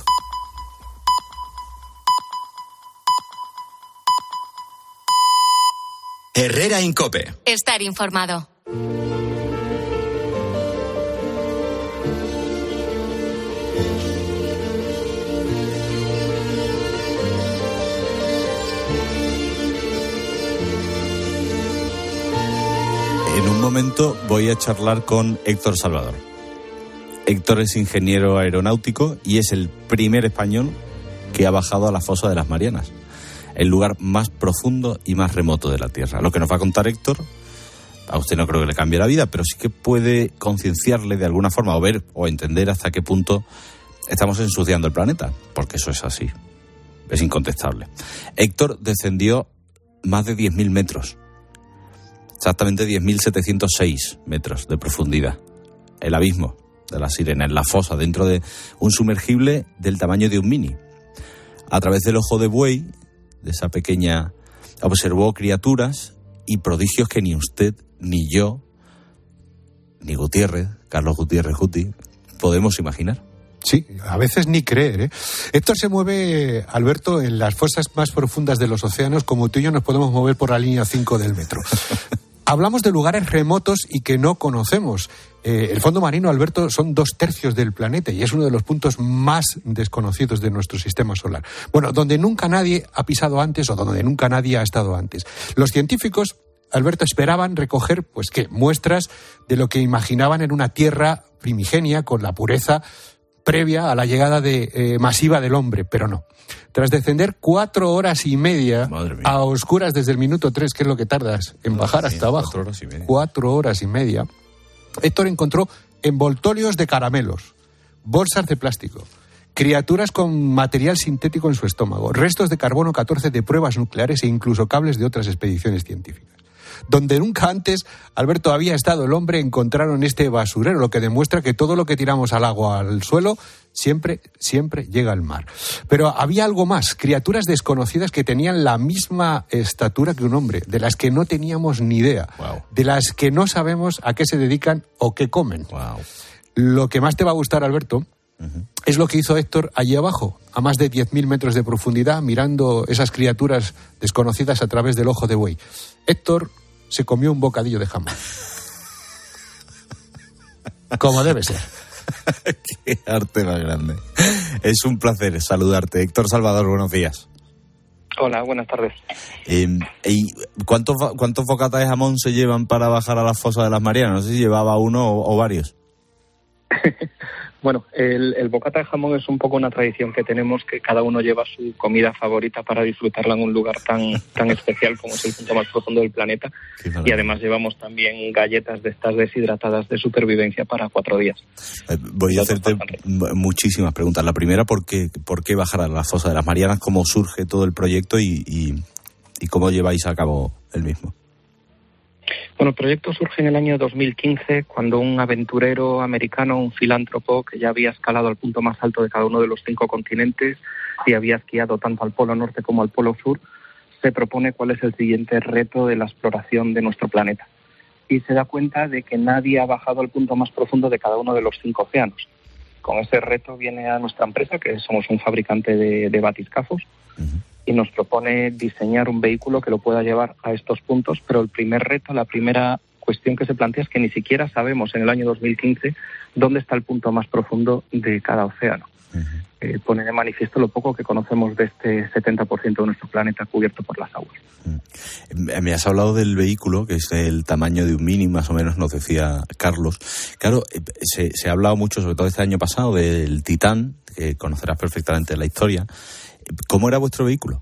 Herrera en COPE. Estar informado. En un momento voy a charlar con Héctor Salvador. Héctor es ingeniero aeronáutico y es el primer español que ha bajado a la fosa de las Marianas, el lugar más profundo y más remoto de la Tierra. Lo que nos va a contar Héctor, a usted no creo que le cambie la vida, pero sí que puede concienciarle de alguna forma o ver o entender hasta qué punto estamos ensuciando el planeta, porque eso es así, es incontestable. Héctor descendió más de 10.000 metros. Exactamente 10.706 metros de profundidad. El abismo de la Sirena, en la fosa, dentro de un sumergible del tamaño de un Mini. A través del ojo de buey, de esa pequeña, observó criaturas y prodigios que ni usted, ni yo, ni Gutiérrez, Carlos Gutiérrez Guti, podemos imaginar. Sí, a veces ni creer, ¿eh? Héctor se mueve, Alberto, en las fosas más profundas de los océanos, como tú y yo nos podemos mover por la línea 5 del metro. Hablamos de lugares remotos y que no conocemos. El fondo marino, Alberto, son 2/3 del planeta y es uno de los puntos más desconocidos de nuestro sistema solar. Bueno, donde nunca nadie ha pisado antes o donde nunca nadie ha estado antes. Los científicos, Alberto, esperaban recoger, pues, muestras de lo que imaginaban en una tierra primigenia con la pureza previa a la llegada masiva del hombre, pero no. Tras descender 4 horas y media a oscuras desde el minuto 3, que es lo que tardas en bajar hasta abajo, 4 horas y media, Héctor encontró envoltorios de caramelos, bolsas de plástico, criaturas con material sintético en su estómago, restos de carbono 14 de pruebas nucleares e incluso cables de otras expediciones científicas. Donde nunca antes, Alberto, había estado el hombre, encontraron este basurero, lo que demuestra que todo lo que tiramos al agua, al suelo, siempre llega al mar. Pero había algo más, criaturas desconocidas que tenían la misma estatura que un hombre, de las que no teníamos ni idea, de las que no sabemos a qué se dedican o qué comen. Lo que más te va a gustar, Alberto, es lo que hizo Héctor allí abajo, a más de 10.000 metros de profundidad, mirando esas criaturas desconocidas a través del ojo de buey. Héctor se comió un bocadillo de jamón. Como debe ser. Qué arte más grande. Es un placer saludarte. Héctor Salvador, buenos días. Hola, buenas tardes. ¿Y cuántos bocatas de jamón se llevan para bajar a la fosa de las Marianas? No sé si llevaba uno o varios. Bueno, el bocata de jamón es un poco una tradición que tenemos, que cada uno lleva su comida favorita para disfrutarla en un lugar tan especial como es el punto más profundo del planeta. Y además llevamos también galletas de estas deshidratadas de supervivencia para 4 días. Voy a hacerte muchísimas preguntas. La primera, ¿por qué bajar a la fosa de las Marianas? ¿Cómo surge todo el proyecto y cómo lleváis a cabo el mismo? Bueno, el proyecto surge en el año 2015 cuando un aventurero americano, un filántropo que ya había escalado al punto más alto de cada uno de los 5 continentes y había esquiado tanto al Polo Norte como al Polo Sur, se propone cuál es el siguiente reto de la exploración de nuestro planeta. Y se da cuenta de que nadie ha bajado al punto más profundo de cada uno de los 5 océanos. Con ese reto viene a nuestra empresa, que somos un fabricante de batiscafos, y nos propone diseñar un vehículo que lo pueda llevar a estos puntos, pero el primer reto, la primera cuestión que se plantea es que ni siquiera sabemos en el año 2015 dónde está el punto más profundo de cada océano. Pone de manifiesto lo poco que conocemos de este 70% de nuestro planeta cubierto por las aguas. Me has hablado del vehículo, que es el tamaño de un Mini, más o menos, nos decía Carlos. Claro, se ha hablado mucho, sobre todo este año pasado, del Titán, que conocerás perfectamente la historia. ¿Cómo era vuestro vehículo?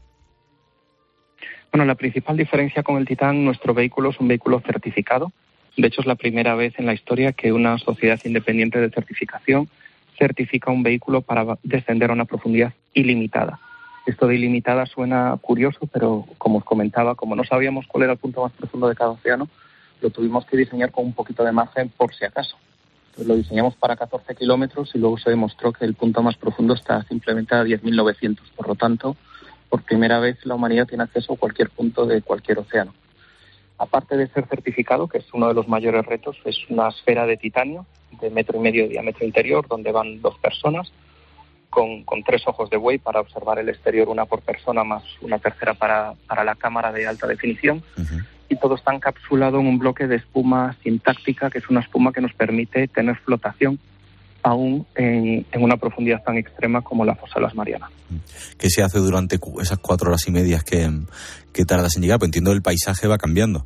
Bueno, la principal diferencia con el Titán, nuestro vehículo es un vehículo certificado. De hecho, es la primera vez en la historia que una sociedad independiente de certificación certifica un vehículo para descender a una profundidad ilimitada. Esto de ilimitada suena curioso, pero como os comentaba, como no sabíamos cuál era el punto más profundo de cada océano, lo tuvimos que diseñar con un poquito de margen por si acaso. Entonces, lo diseñamos para 14 kilómetros y luego se demostró que el punto más profundo está simplemente a 10.900. Por lo tanto, por primera vez la humanidad tiene acceso a cualquier punto de cualquier océano. Aparte de ser certificado, que es uno de los mayores retos, es una esfera de titanio de 1,5 metros de diámetro interior, donde van 2 personas con 3 ojos de buey para observar el exterior, una por persona más una tercera para la cámara de alta definición. Y todo está encapsulado en un bloque de espuma sintáctica, que es una espuma que nos permite tener flotación aún en una profundidad tan extrema como la fosa de las Marianas. ¿Qué se hace durante esas 4 horas y media que tardas en llegar? Pues entiendo que el paisaje va cambiando.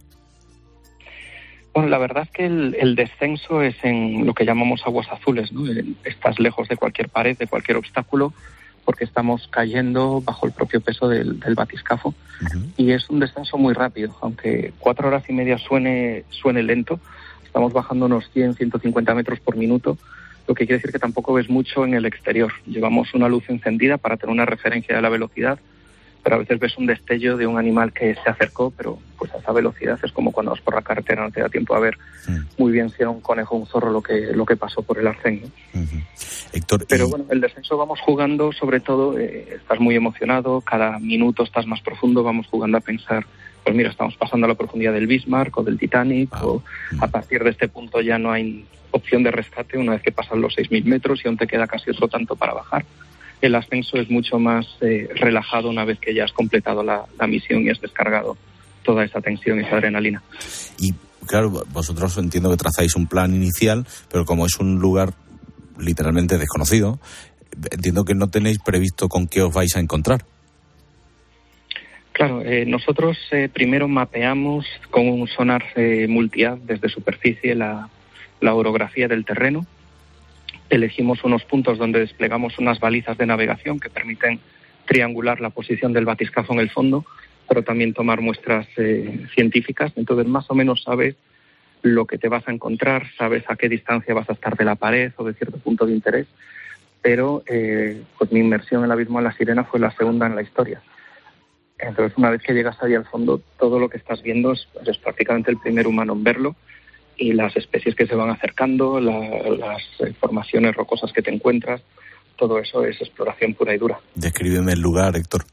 Bueno, la verdad es que el descenso es en lo que llamamos aguas azules, ¿no? Estás lejos de cualquier pared, de cualquier obstáculo, porque estamos cayendo bajo el propio peso del batiscafo. Y es un descenso muy rápido, aunque 4 horas y media suene lento. Estamos bajando unos 100-150 metros por minuto, lo que quiere decir que tampoco ves mucho en el exterior. Llevamos una luz encendida para tener una referencia de la velocidad, pero a veces ves un destello de un animal que se acercó, pero pues a esa velocidad es como cuando vas por la carretera, no te da tiempo a ver muy bien si era un conejo o un zorro lo que pasó por el arcén, ¿no? Héctor, pero bueno, el descenso vamos jugando, sobre todo, estás muy emocionado, cada minuto estás más profundo, vamos jugando a pensar, pues mira, estamos pasando a la profundidad del Bismarck o del Titanic, o a partir de este punto ya no hay opción de rescate una vez que pasan los 6.000 metros y aún te queda casi otro tanto para bajar. El ascenso es mucho más relajado una vez que ya has completado la misión y has descargado toda esa tensión y esa adrenalina. Y claro, vosotros entiendo que trazáis un plan inicial, pero como es un lugar literalmente desconocido, entiendo que no tenéis previsto con qué os vais a encontrar. Claro, nosotros primero mapeamos con un sonar multi-haz desde superficie la orografía del terreno. Elegimos unos puntos donde desplegamos unas balizas de navegación que permiten triangular la posición del batiscafo en el fondo, pero también tomar muestras científicas. Entonces, más o menos sabes lo que te vas a encontrar, sabes a qué distancia vas a estar de la pared o de cierto punto de interés, pero pues mi inmersión en el abismo de la Sirena fue la segunda en la historia. Entonces, una vez que llegas ahí al fondo, todo lo que estás viendo eres prácticamente el primer humano en verlo, y las especies que se van acercando, las formaciones rocosas que te encuentras, todo eso es exploración pura y dura. Descríbeme el lugar, Héctor.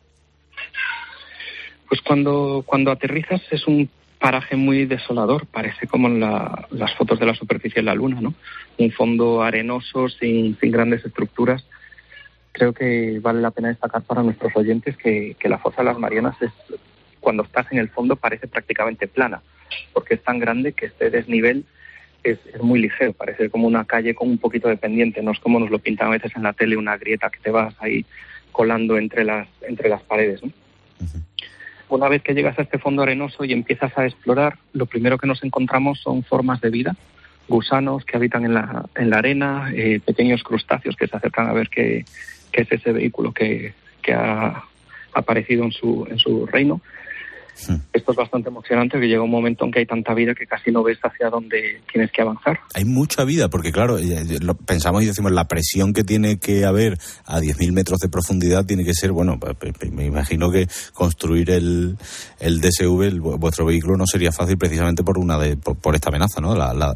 Pues cuando aterrizas es un paraje muy desolador, parece como en las fotos de la superficie de la Luna, ¿no? Un fondo arenoso, sin grandes estructuras. Creo que vale la pena destacar para nuestros oyentes que la fosa de las Marianas cuando estás en el fondo parece prácticamente plana, porque es tan grande que este desnivel es muy ligero, parece como una calle con un poquito de pendiente, no es como nos lo pintan a veces en la tele, una grieta que te vas ahí colando entre las paredes, ¿no? Una vez que llegas a este fondo arenoso y empiezas a explorar, lo primero que nos encontramos son formas de vida, gusanos que habitan en la arena, pequeños crustáceos que se acercan a ver qué es ese vehículo que ha aparecido en su reino. Esto es bastante emocionante, porque llega un momento en que hay tanta vida que casi no ves hacia dónde tienes que avanzar. Hay mucha vida, porque claro, pensamos y decimos, la presión que tiene que haber a 10.000 metros de profundidad tiene que ser, bueno, me imagino que construir el DSV, vuestro vehículo, no sería fácil precisamente por esta amenaza, ¿no?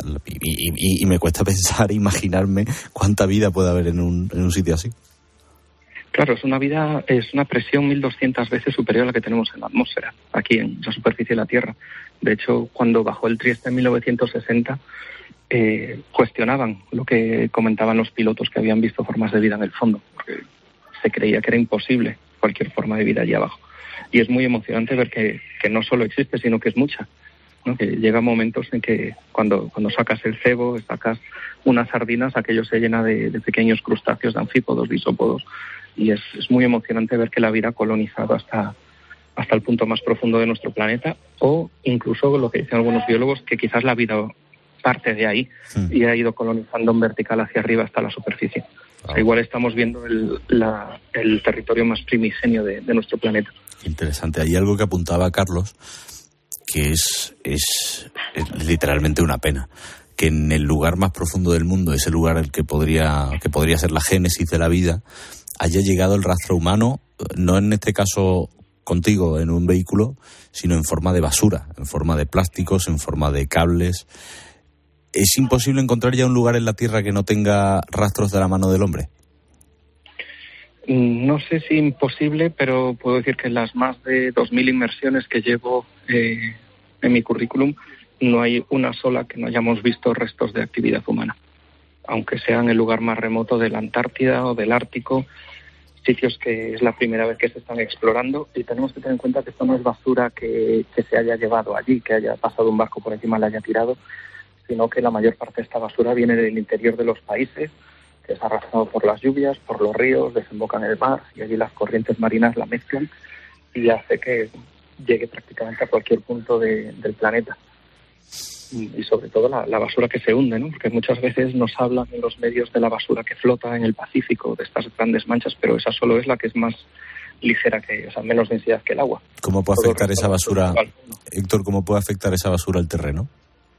Y me cuesta pensar, imaginarme cuánta vida puede haber en un sitio así. Claro, es una presión 1.200 veces superior a la que tenemos en la atmósfera, aquí en la superficie de la Tierra. De hecho, cuando bajó el Trieste en 1960, cuestionaban lo que comentaban los pilotos que habían visto formas de vida en el fondo, porque se creía que era imposible cualquier forma de vida allí abajo. Y es muy emocionante ver que no solo existe, sino que es mucha, ¿no? Que llega momentos en que cuando sacas el cebo, sacas unas sardinas, aquello se llena de pequeños crustáceos, de anfípodos, de isópodos, y es muy emocionante ver que la vida ha colonizado hasta el punto más profundo de nuestro planeta, o incluso lo que dicen algunos biólogos, que quizás la vida parte de ahí y ha ido colonizando en vertical hacia arriba hasta la superficie. O sea, igual estamos viendo el territorio más primigenio de nuestro planeta. Interesante. Hay algo que apuntaba Carlos, que es literalmente una pena. Que en el lugar más profundo del mundo, ese lugar el que podría ser la génesis de la vida, haya llegado el rastro humano, no en este caso contigo en un vehículo, sino en forma de basura, en forma de plásticos, en forma de cables. ¿Es imposible encontrar ya un lugar en la Tierra que no tenga rastros de la mano del hombre? No sé si imposible, pero puedo decir que en las más de 2.000 inmersiones que llevo en mi currículum, no hay una sola que no hayamos visto restos de actividad humana, aunque sea en el lugar más remoto de la Antártida o del Ártico, sitios que es la primera vez que se están explorando, y tenemos que tener en cuenta que esto no es basura que se haya llevado allí, que haya pasado un barco por encima y la haya tirado, sino que la mayor parte de esta basura viene del interior de los países, que es arrastrado por las lluvias, por los ríos, desemboca en el mar, y allí las corrientes marinas la mezclan y hace que llegue prácticamente a cualquier punto del planeta. Y sobre todo la basura que se hunde, ¿no? Porque muchas veces nos hablan en los medios de la basura que flota en el Pacífico, de estas grandes manchas, pero esa solo es la que es más ligera, menos densidad que el agua. ¿Cómo puede afectar esa basura, Héctor, cómo puede afectar esa basura al terreno?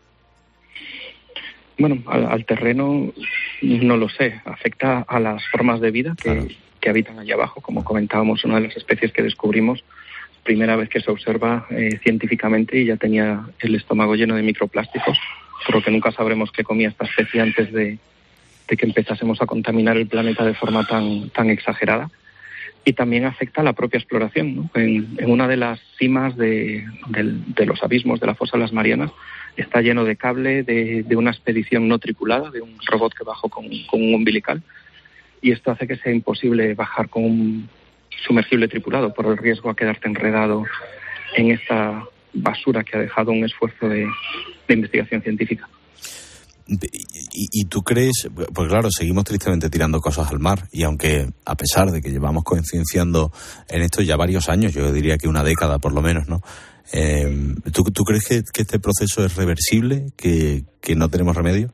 Bueno, al terreno no lo sé. Afecta a las formas de vida que habitan allá abajo. Como comentábamos, una de las especies que descubrimos, primera vez que se observa científicamente, y ya tenía el estómago lleno de microplásticos, por lo que nunca sabremos qué comía esta especie antes de que empezásemos a contaminar el planeta de forma tan exagerada. Y también afecta a la propia exploración, ¿no? En una de las cimas de los abismos de la fosa de las Marianas está lleno de cable de una expedición no tripulada, de un robot que bajó con un umbilical, y esto hace que sea imposible bajar con un sumergible tripulado por el riesgo a quedarte enredado en esta basura que ha dejado un esfuerzo de investigación científica. ¿Y tú crees? Pues claro, seguimos tristemente tirando cosas al mar, y aunque a pesar de que llevamos concienciando en esto ya varios años, yo diría que una década por lo menos, ¿no? ¿Tú crees que este proceso es reversible, que no tenemos remedio?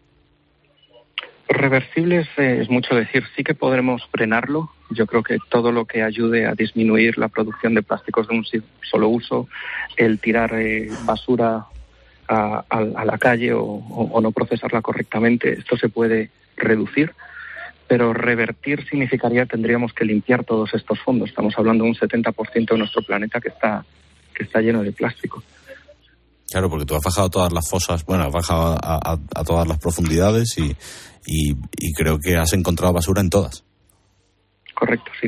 Reversible es mucho decir. Sí que podremos frenarlo. Yo creo que todo lo que ayude a disminuir la producción de plásticos de un solo uso, el tirar basura a la calle o no procesarla correctamente, esto se puede reducir, pero revertir significaría que tendríamos que limpiar todos estos fondos. Estamos hablando de un 70% de nuestro planeta que está lleno de plástico. Claro, porque tú has bajado todas las fosas, has bajado a todas las profundidades y creo que has encontrado basura en todas. Correcto, sí.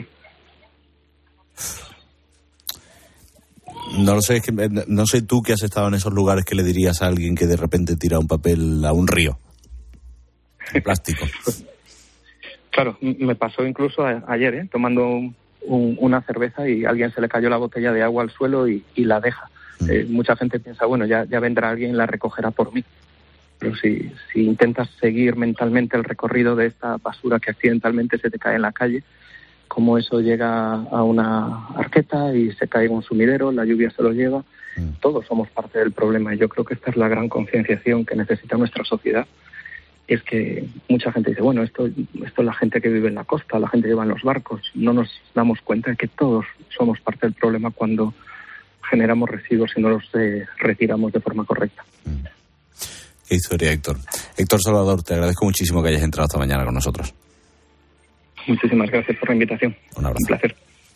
No lo sé, es que no sé tú que has estado en esos lugares, que le dirías a alguien que de repente tira un papel a un río de plástico. Claro, me pasó incluso ayer, tomando una cerveza, y a alguien se le cayó la botella de agua al suelo y la deja. Mucha gente piensa, bueno, ya vendrá alguien y la recogerá por mí. Pero si intentas seguir mentalmente el recorrido de esta basura que accidentalmente se te cae en la calle, como eso llega a una arqueta y se cae en un sumidero, la lluvia se lo lleva, todos somos parte del problema. Y yo creo que esta es la gran concienciación que necesita nuestra sociedad. Es que mucha gente dice, bueno, esto es la gente que vive en la costa, la gente que va en los barcos. No nos damos cuenta de que todos somos parte del problema cuando generamos residuos y no los retiramos de forma correcta. Qué historia, Héctor. Héctor Salvador, te agradezco muchísimo que hayas entrado esta mañana con nosotros. Muchísimas gracias por la invitación. Un abrazo. Un placer.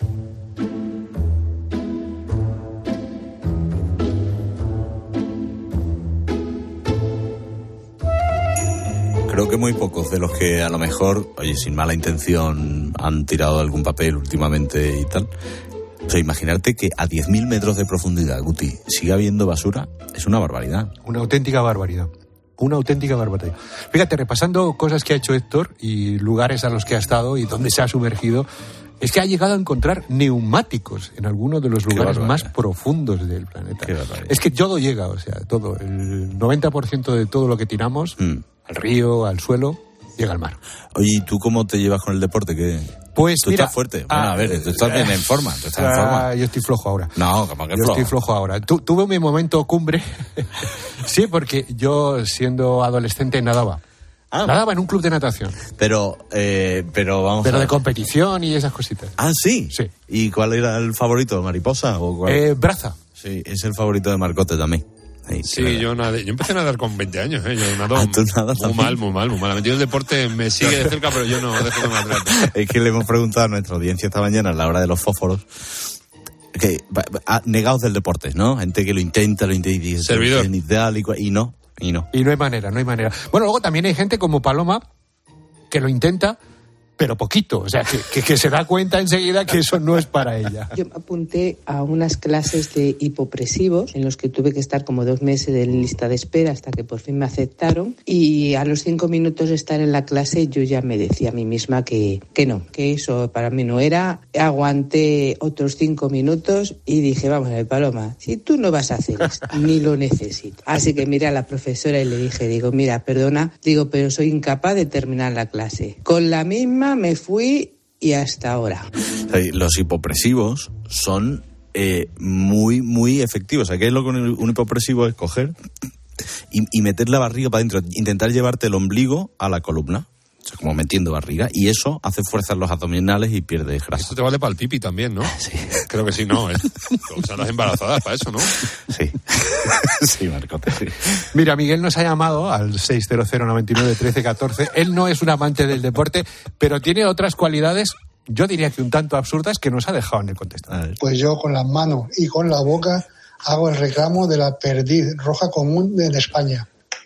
Creo que muy pocos de los que a lo mejor, sin mala intención, han tirado algún papel últimamente y tal. O sea, imaginarte que a 10.000 metros de profundidad, Guti, siga habiendo basura, es una barbaridad. Una auténtica barbaridad. una auténtica barbaridad. Fíjate, repasando cosas que ha hecho Héctor y lugares a los que ha estado y donde se ha sumergido, es que ha llegado a encontrar neumáticos en algunos de los lugares más profundos del planeta. Es que todo llega, o sea, todo. El 90% de todo lo que tiramos, al río, al suelo, llega al mar. Oye, ¿y tú cómo te llevas con el deporte? Pues tú mira, estás fuerte. Bueno, a ver, tú estás bien en forma. Tú estás en forma. Yo estoy flojo ahora. No, como que yo estoy flojo ahora. Tuve mi momento cumbre. Sí, porque yo, siendo adolescente, nadaba. Nadaba en un club de natación. Pero vamos Pero de competición y esas cositas. Ah, ¿sí? Sí. ¿Y cuál era el favorito? ¿Mariposa o cuál? Braza. Sí, es el favorito de Marcote también. Sí, yo empecé a nadar con 20 años, Yo nado muy mal. A mí el deporte me sigue de cerca, pero yo no dejo de nadar. Es que le hemos preguntado a nuestra audiencia esta mañana, a la hora de los fósforos, que negados del deporte, ¿no? Gente que lo intenta servidor. Y no. Y no hay manera. Bueno, luego también hay gente como Paloma que lo intenta, pero poquito. O sea, que se da cuenta enseguida que eso no es para ella. Yo me apunté a unas clases de hipopresivos en los que tuve que estar como 2 meses en lista de espera hasta que por fin me aceptaron. Y a los 5 minutos de estar en la clase yo ya me decía a mí misma que no, que eso para mí no era. Aguanté otros 5 minutos y dije, vamos a ver, Paloma, si tú no vas a hacer esto, ni lo necesito. Así que miré a la profesora y le dije, mira, perdona, pero soy incapaz de terminar la clase. Con la misma me fui y hasta ahora. Los hipopresivos son muy, muy efectivos. O sea, ¿qué es lo que un hipopresivo es? Coger y meter la barriga para adentro, intentar llevarte el ombligo a la columna. O sea, como metiendo barriga, y eso hace fuerza en los abdominales y pierdes grasa. Eso te vale para el pipi también, ¿no? Sí. Creo que sí, ¿no? Usan las embarazadas para eso, ¿no? Sí. Sí, Marcote, sí. Mira, Miguel nos ha llamado al 600 99 13 14. Él no es un amante del deporte, pero tiene otras cualidades, yo diría que un tanto absurdas, que nos ha dejado en el contestador. Pues yo con las manos y con la boca hago el reclamo de la perdiz roja común de España.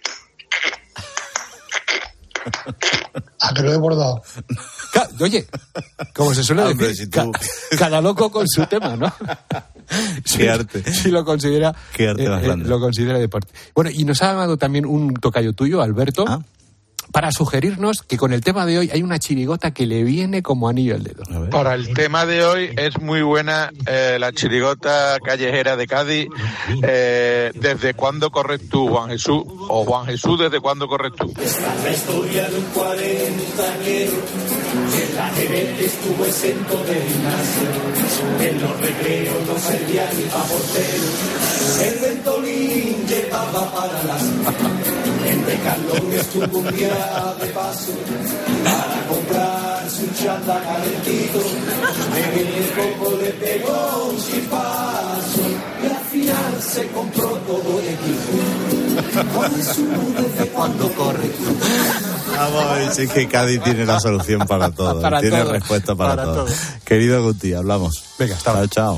¿A que lo he bordado? Oye, como se suele decir, cada loco con su tema, ¿no? Qué arte. Si lo considera, qué arte más grande. Lo considera deporte. Bueno, y nos ha dado también un tocayo tuyo, Alberto, para sugerirnos que con el tema de hoy hay una chirigota que le viene como anillo al dedo. Para el tema de hoy es muy buena la chirigota callejera de Cádiz. ¿Desde cuándo corres tú, Juan Jesús? O Juan Jesús, ¿desde cuándo corres tú? Esta es la historia de un cuarentañero que en la gerente estuvo exento de gimnasio. En los recreos no servía ni pa' portero. El ventolín llevaba para las... En Decathlon estuvo un día de paso para comprar su chanda calentito. En el coco le pegó un chispazo y al final se compró todo el equipo. Con Jesús, ¿desde cuándo corre? Vamos, es que Cádiz tiene la solución para todo. Tiene respuesta para todo. Querido Guti, hablamos. Venga, hasta ahora. Chao.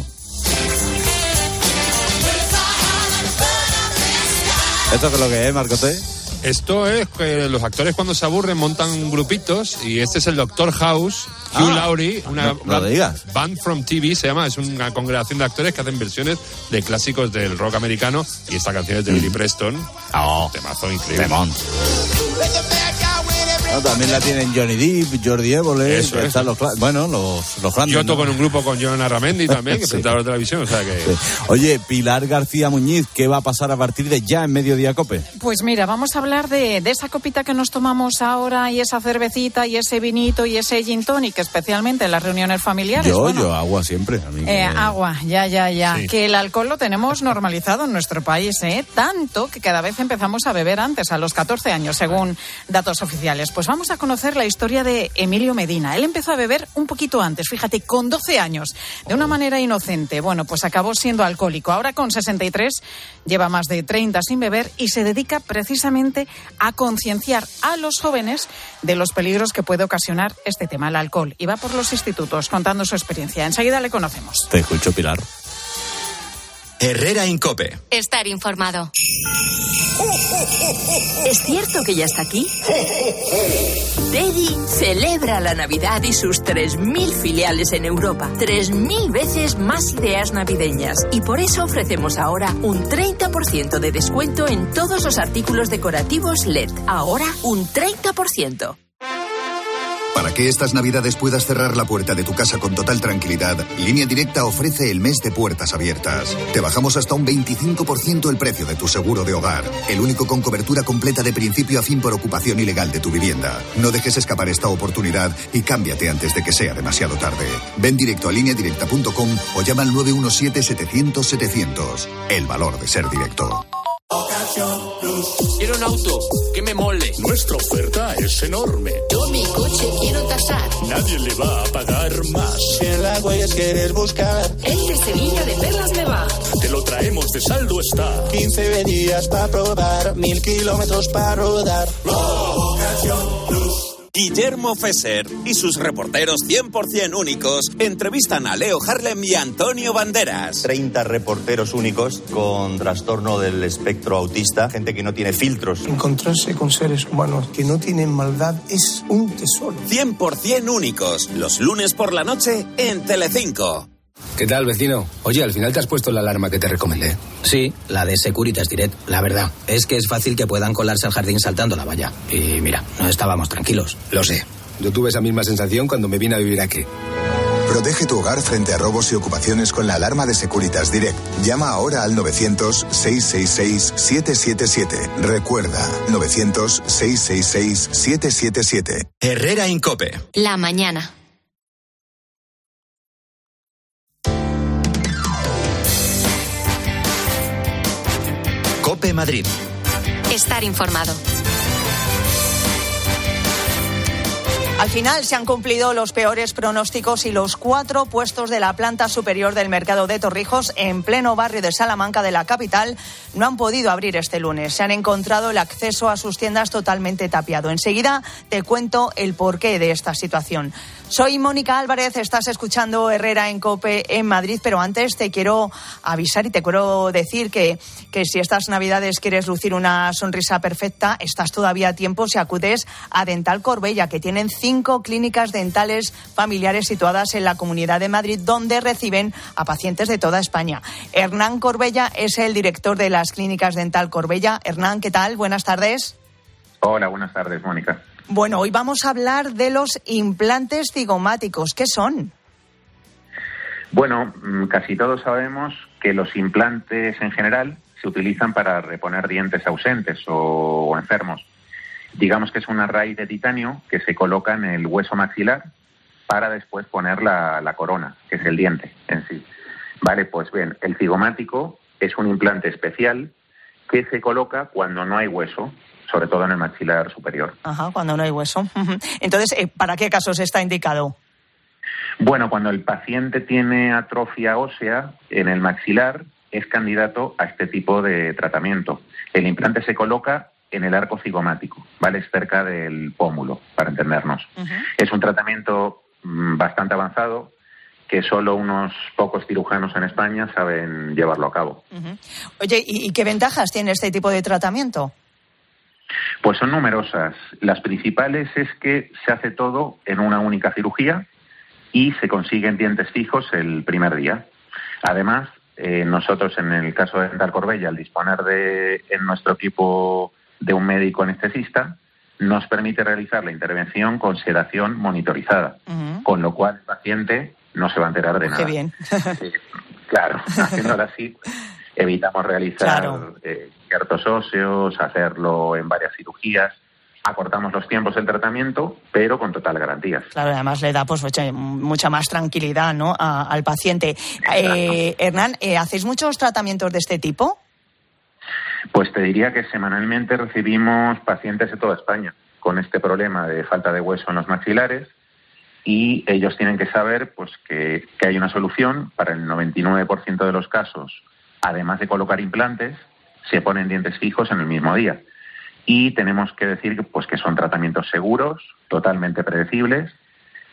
¿Esto qué es lo que es, Marcote? Esto es que los actores cuando se aburren montan grupitos y este es el Dr. House, Hugh Laurie, una Band from TV se llama, es una congregación de actores que hacen versiones de clásicos del rock americano y esta canción es de Billy Preston. Temazo increíble. No, también la tienen Johnny Depp, Jordi Évole, están los grandes. Yo toco en un grupo con John Arramendi también, que es presentador de televisión, o sea que... Sí. Oye, Pilar García Muñiz, ¿qué va a pasar a partir de ya en Mediodía Cope? Pues mira, vamos a hablar de esa copita que nos tomamos ahora y esa cervecita y ese vinito y ese gin tonic, especialmente en las reuniones familiares. Yo agua siempre. A mí agua, ya. Sí. Que el alcohol lo tenemos normalizado en nuestro país, tanto que cada vez empezamos a beber antes, a los 14 años, según datos oficiales. Pues vamos a conocer la historia de Emilio Medina. Él empezó a beber un poquito antes, fíjate, con 12 años, de una manera inocente. Bueno, pues acabó siendo alcohólico. Ahora con 63 lleva más de 30 sin beber y se dedica precisamente a concienciar a los jóvenes de los peligros que puede ocasionar este tema, el alcohol. Y va por los institutos contando su experiencia. Enseguida le conocemos. Te escucho, Pilar. Herrera Incope. Estar informado. ¿Es cierto que ya está aquí? Teddy celebra la Navidad y sus 3.000 filiales en Europa. 3.000 veces más ideas navideñas. Y por eso ofrecemos ahora un 30% de descuento en todos los artículos decorativos LED. Ahora un 30%. Para que estas Navidades puedas cerrar la puerta de tu casa con total tranquilidad, Línea Directa ofrece el mes de puertas abiertas. Te bajamos hasta un 25% el precio de tu seguro de hogar, el único con cobertura completa de principio a fin por ocupación ilegal de tu vivienda. No dejes escapar esta oportunidad y cámbiate antes de que sea demasiado tarde. Ven directo a lineadirecta.com o llama al 917-700-700. El valor de ser directo. Quiero un auto que me mole. Nuestra oferta es enorme. Yo mi coche quiero tasar. Nadie le va a pagar más. Si en la huellas quieres buscar, El de Sevilla de Perlas me va. Te lo traemos de saldo está. 15 días para probar, 1.000 kilómetros para rodar. Guillermo Fesser y sus reporteros 100% únicos entrevistan a Leo Harlem y Antonio Banderas. 30 reporteros únicos con trastorno del espectro autista, gente que no tiene filtros. Encontrarse con seres humanos que no tienen maldad es un tesoro. 100% únicos, los lunes por la noche en Telecinco. ¿Qué tal, vecino? Oye, al final te has puesto la alarma que te recomendé. Sí, la de Securitas Direct. La verdad, es que es fácil que puedan colarse al jardín saltando la valla. Y mira, no estábamos tranquilos. Lo sé. Yo tuve esa misma sensación cuando me vine a vivir aquí. Protege tu hogar frente a robos y ocupaciones con la alarma de Securitas Direct. Llama ahora al 900-666-777. Recuerda, 900-666-777. Herrera Incope. La mañana. COPE Madrid. Estar informado. Al final se han cumplido los peores pronósticos y los 4 puestos de la planta superior del mercado de Torrijos, en pleno barrio de Salamanca de la capital, no han podido abrir este lunes. Se han encontrado el acceso a sus tiendas totalmente tapiado. Enseguida te cuento el porqué de esta situación. Soy Mónica Álvarez, estás escuchando Herrera en COPE en Madrid, pero antes te quiero avisar y te quiero decir que si estas Navidades quieres lucir una sonrisa perfecta, estás todavía a tiempo si acudes a Dental Corbella, que tienen 5 clínicas dentales familiares situadas en la Comunidad de Madrid, donde reciben a pacientes de toda España. Hernán Corbella es el director de las clínicas Dental Corbella. Hernán, ¿qué tal? Buenas tardes. Hola, buenas tardes, Mónica. Bueno, hoy vamos a hablar de los implantes cigomáticos. ¿Qué son? Bueno, casi todos sabemos que los implantes en general se utilizan para reponer dientes ausentes o enfermos. Digamos que es una raíz de titanio que se coloca en el hueso maxilar para después poner la corona, que es el diente en sí. Vale, pues bien, el cigomático es un implante especial que se coloca cuando no hay hueso, sobre todo en el maxilar superior. Ajá, cuando no hay hueso. Entonces, ¿para qué casos está indicado? Bueno, cuando el paciente tiene atrofia ósea en el maxilar, es candidato a este tipo de tratamiento. El implante se coloca en el arco cigomático, ¿vale? Es cerca del pómulo, para entendernos. Es un tratamiento bastante avanzado que solo unos pocos cirujanos en España saben llevarlo a cabo. Oye, ¿y qué ventajas tiene este tipo de tratamiento? Pues son numerosas. Las principales es que se hace todo en una única cirugía y se consiguen dientes fijos el primer día. Además, nosotros en el caso de Dental Corbella, al disponer en nuestro equipo de un médico anestesista, nos permite realizar la intervención con sedación monitorizada, con lo cual el paciente no se va a enterar de nada. Qué bien. Claro, haciéndolo así, evitamos realizar ciertos óseos, hacerlo en varias cirugías, acortamos los tiempos del tratamiento, pero con total garantías. Claro, además le da pues mucha más tranquilidad, ¿no?, al paciente. Hernán, ¿hacéis muchos tratamientos de este tipo? Pues te diría que semanalmente recibimos pacientes de toda España con este problema de falta de hueso en los maxilares, y ellos tienen que saber pues que hay una solución para el 99% de los casos. Además de colocar implantes, se ponen dientes fijos en el mismo día. Y tenemos que decir que son tratamientos seguros, totalmente predecibles,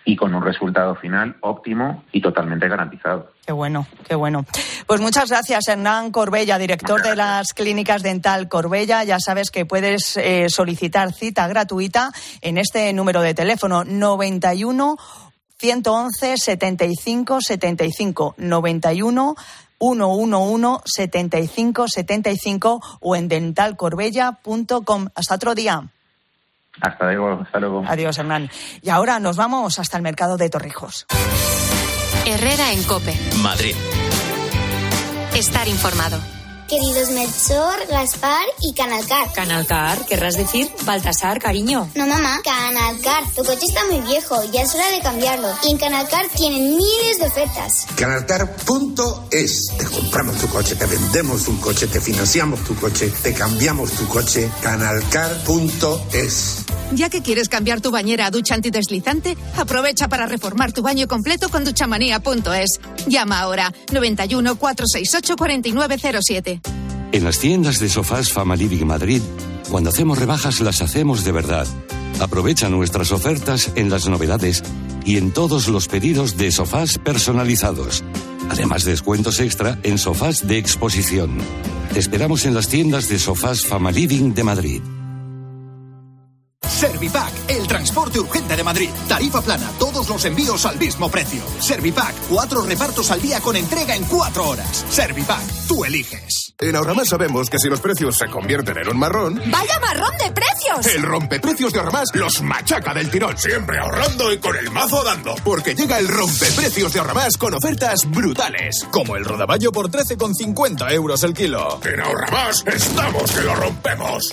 y con un resultado final óptimo y totalmente garantizado. Qué bueno, qué bueno. Pues muchas gracias, Hernán Corbella, director de las Clínicas Dental Corbella. Ya sabes que puedes solicitar cita gratuita en este número de teléfono 91 111 75 75 91 111 75 75 o en dentalcorbella.com. Hasta otro día. Hasta luego. Adiós, Hernán. Y ahora nos vamos hasta el mercado de Torrijos. Herrera en COPE. Madrid. Estar informado. Queridos Melchor, Gaspar y Canalcar. ¿Canalcar? ¿Querrás decir Baltasar, cariño? No, mamá, Canalcar. Tu coche está muy viejo, ya es hora de cambiarlo. Y en Canalcar tienen miles de ofertas. Canalcar.es. Te compramos tu coche, te vendemos un coche, te financiamos tu coche, te cambiamos tu coche. Canalcar.es. Ya que quieres cambiar tu bañera a ducha antideslizante, aprovecha para reformar tu baño completo con duchamanía.es. Llama ahora 91 468 4907. En las tiendas de sofás Fama Living Madrid, cuando hacemos rebajas las hacemos de verdad. Aprovecha nuestras ofertas en las novedades y en todos los pedidos de sofás personalizados. Además, descuentos extra en sofás de exposición. Te esperamos en las tiendas de sofás Fama Living de Madrid. Servipack, el transporte urgente de Madrid. Tarifa plana, todos los envíos al mismo precio. Servipack, 4 repartos al día con entrega en 4 horas. Servipack, tú eliges. En Ahorramás sabemos que si los precios se convierten en un marrón... ¡Vaya marrón de precios! El rompeprecios de Ahorramás los machaca del tirón. Siempre ahorrando y con el mazo dando. Porque llega el rompeprecios de Ahorramás con ofertas brutales. Como el rodaballo por 13,50 euros el kilo. En Ahorramás estamos que lo rompemos.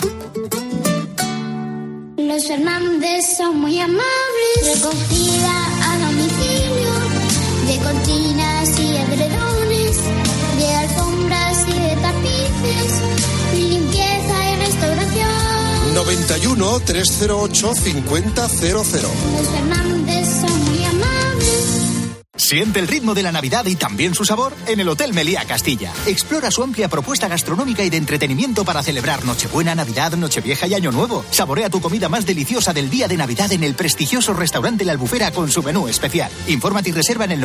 Los Fernández son muy amables. Recogida a domicilio de cortinas y edredones, de alfombras y de tapices, limpieza y restauración. 91 308 5000. Los Fernández son muy amables. Siente el ritmo de la Navidad y también su sabor en el Hotel Meliá Castilla. Explora su amplia propuesta gastronómica y de entretenimiento para celebrar Nochebuena, Navidad, Nochevieja y Año Nuevo. Saborea tu comida más deliciosa del día de Navidad en el prestigioso restaurante La Albufera con su menú especial. Infórmate y reserva en el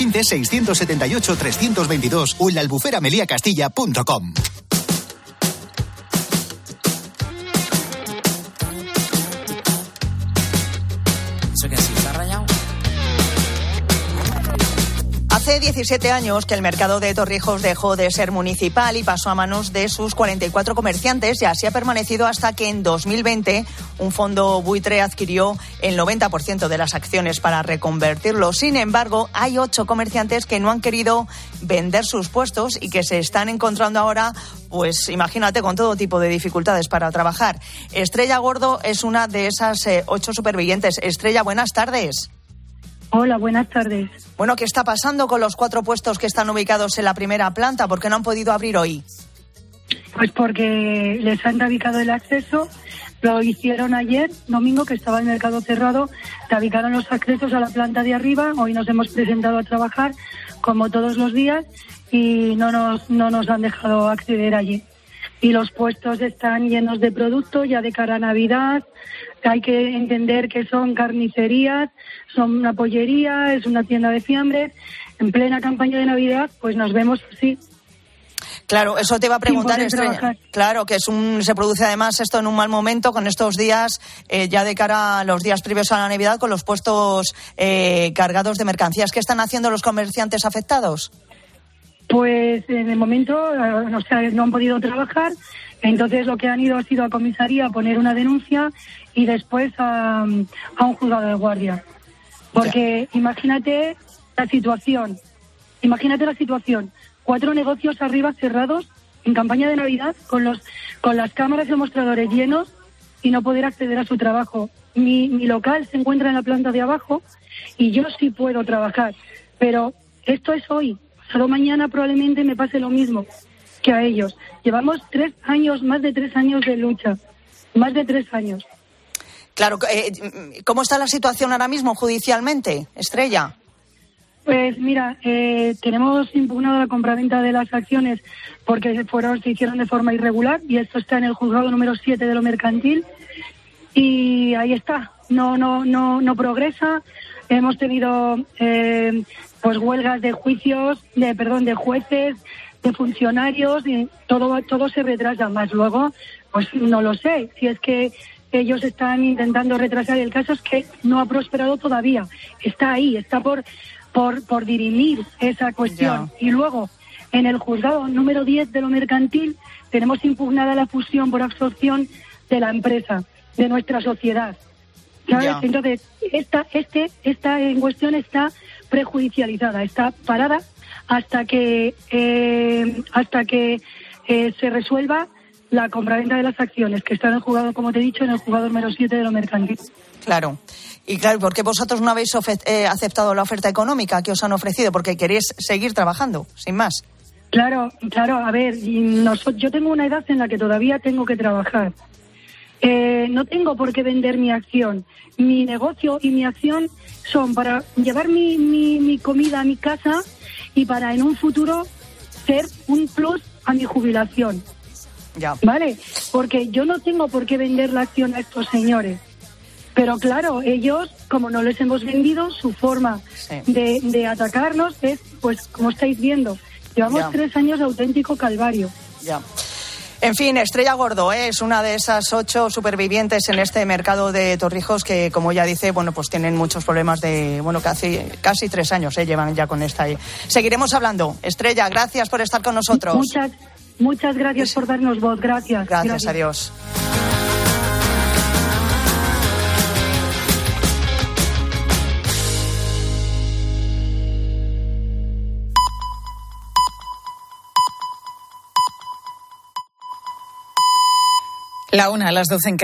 915-678-322 o en laalbuferameliacastilla.com. Hace 17 años que el mercado de Torrijos dejó de ser municipal y pasó a manos de sus 44 comerciantes y así ha permanecido hasta que en 2020 un fondo buitre adquirió el 90% de las acciones para reconvertirlo. Sin embargo, hay 8 comerciantes que no han querido vender sus puestos y que se están encontrando ahora, pues imagínate, con todo tipo de dificultades para trabajar. Estrella Gordo es una de esas 8 supervivientes. Estrella, buenas tardes. Hola, buenas tardes. Bueno, ¿qué está pasando con los 4 puestos que están ubicados en la primera planta? ¿Por qué no han podido abrir hoy? Pues porque les han tabiquado el acceso. Lo hicieron ayer, domingo, que estaba el mercado cerrado. Tabicaron los accesos a la planta de arriba. Hoy nos hemos presentado a trabajar, como todos los días, y no nos han dejado acceder allí. Y los puestos están llenos de producto ya de cara a Navidad. Hay que entender que son carnicerías, son una pollería, es una tienda de fiambres. En plena campaña de Navidad, pues nos vemos así. Claro, eso te iba a preguntar, Estrella. Claro, que se produce además esto en un mal momento, con estos días, ya de cara a los días previos a la Navidad, con los puestos cargados de mercancías. ¿Qué están haciendo los comerciantes afectados? Pues en el momento, no han podido trabajar. Entonces lo que han ido ha sido a comisaría a poner una denuncia y después a un juzgado de guardia. Porque imagínate la situación. 4 negocios arriba cerrados en campaña de Navidad con las cámaras y mostradores llenos y no poder acceder a su trabajo. Mi local se encuentra en la planta de abajo y yo sí puedo trabajar. Pero esto es hoy. Pasado mañana probablemente me pase lo mismo que a ellos. Llevamos 3 años, más de 3 años de lucha. Más de 3 años. Claro, ¿cómo está la situación ahora mismo judicialmente, Estrella? Pues mira, tenemos impugnado la compraventa de las acciones porque se hicieron de forma irregular y esto está en el juzgado número 7 de lo mercantil y ahí está. No progresa. hemos tenido pues huelgas de juicios, de jueces, de funcionarios, y todo se retrasa más. Luego, pues no lo sé, si es que ellos están intentando retrasar el caso, es que no ha prosperado todavía, está ahí, está por dirimir esa cuestión. Y luego, en el juzgado número 10 de lo mercantil, tenemos impugnada la fusión por absorción de la empresa, de nuestra sociedad, ¿sabes? Entonces, esta en cuestión está prejudicializada, está parada hasta que se resuelva la compraventa de las acciones, que está en el juzgado, como te he dicho, en el juzgado número 7 de lo mercantil. Claro. Y claro, ¿por qué vosotros no habéis aceptado la oferta económica que os han ofrecido? Porque queréis seguir trabajando, sin más. Claro. A ver, yo tengo una edad en la que todavía tengo que trabajar. No tengo por qué vender mi acción. Mi negocio y mi acción son para llevar mi comida a mi casa y para en un futuro ser un plus a mi jubilación. Ya. ¿Vale? Porque yo no tengo por qué vender la acción a estos señores. Pero claro, ellos, como no les hemos vendido, su forma de atacarnos es, pues, como estáis viendo, llevamos 3 años de auténtico calvario. Ya. En fin, Estrella Gordo es una de esas 8 supervivientes en este mercado de Torrijos que, como ya dice, bueno, pues tienen muchos problemas casi 3 años llevan ya con esta. Seguiremos hablando. Estrella, gracias por estar con nosotros. Muchas gracias por darnos voz. Gracias. Gracias, adiós. La 1, a las 12 en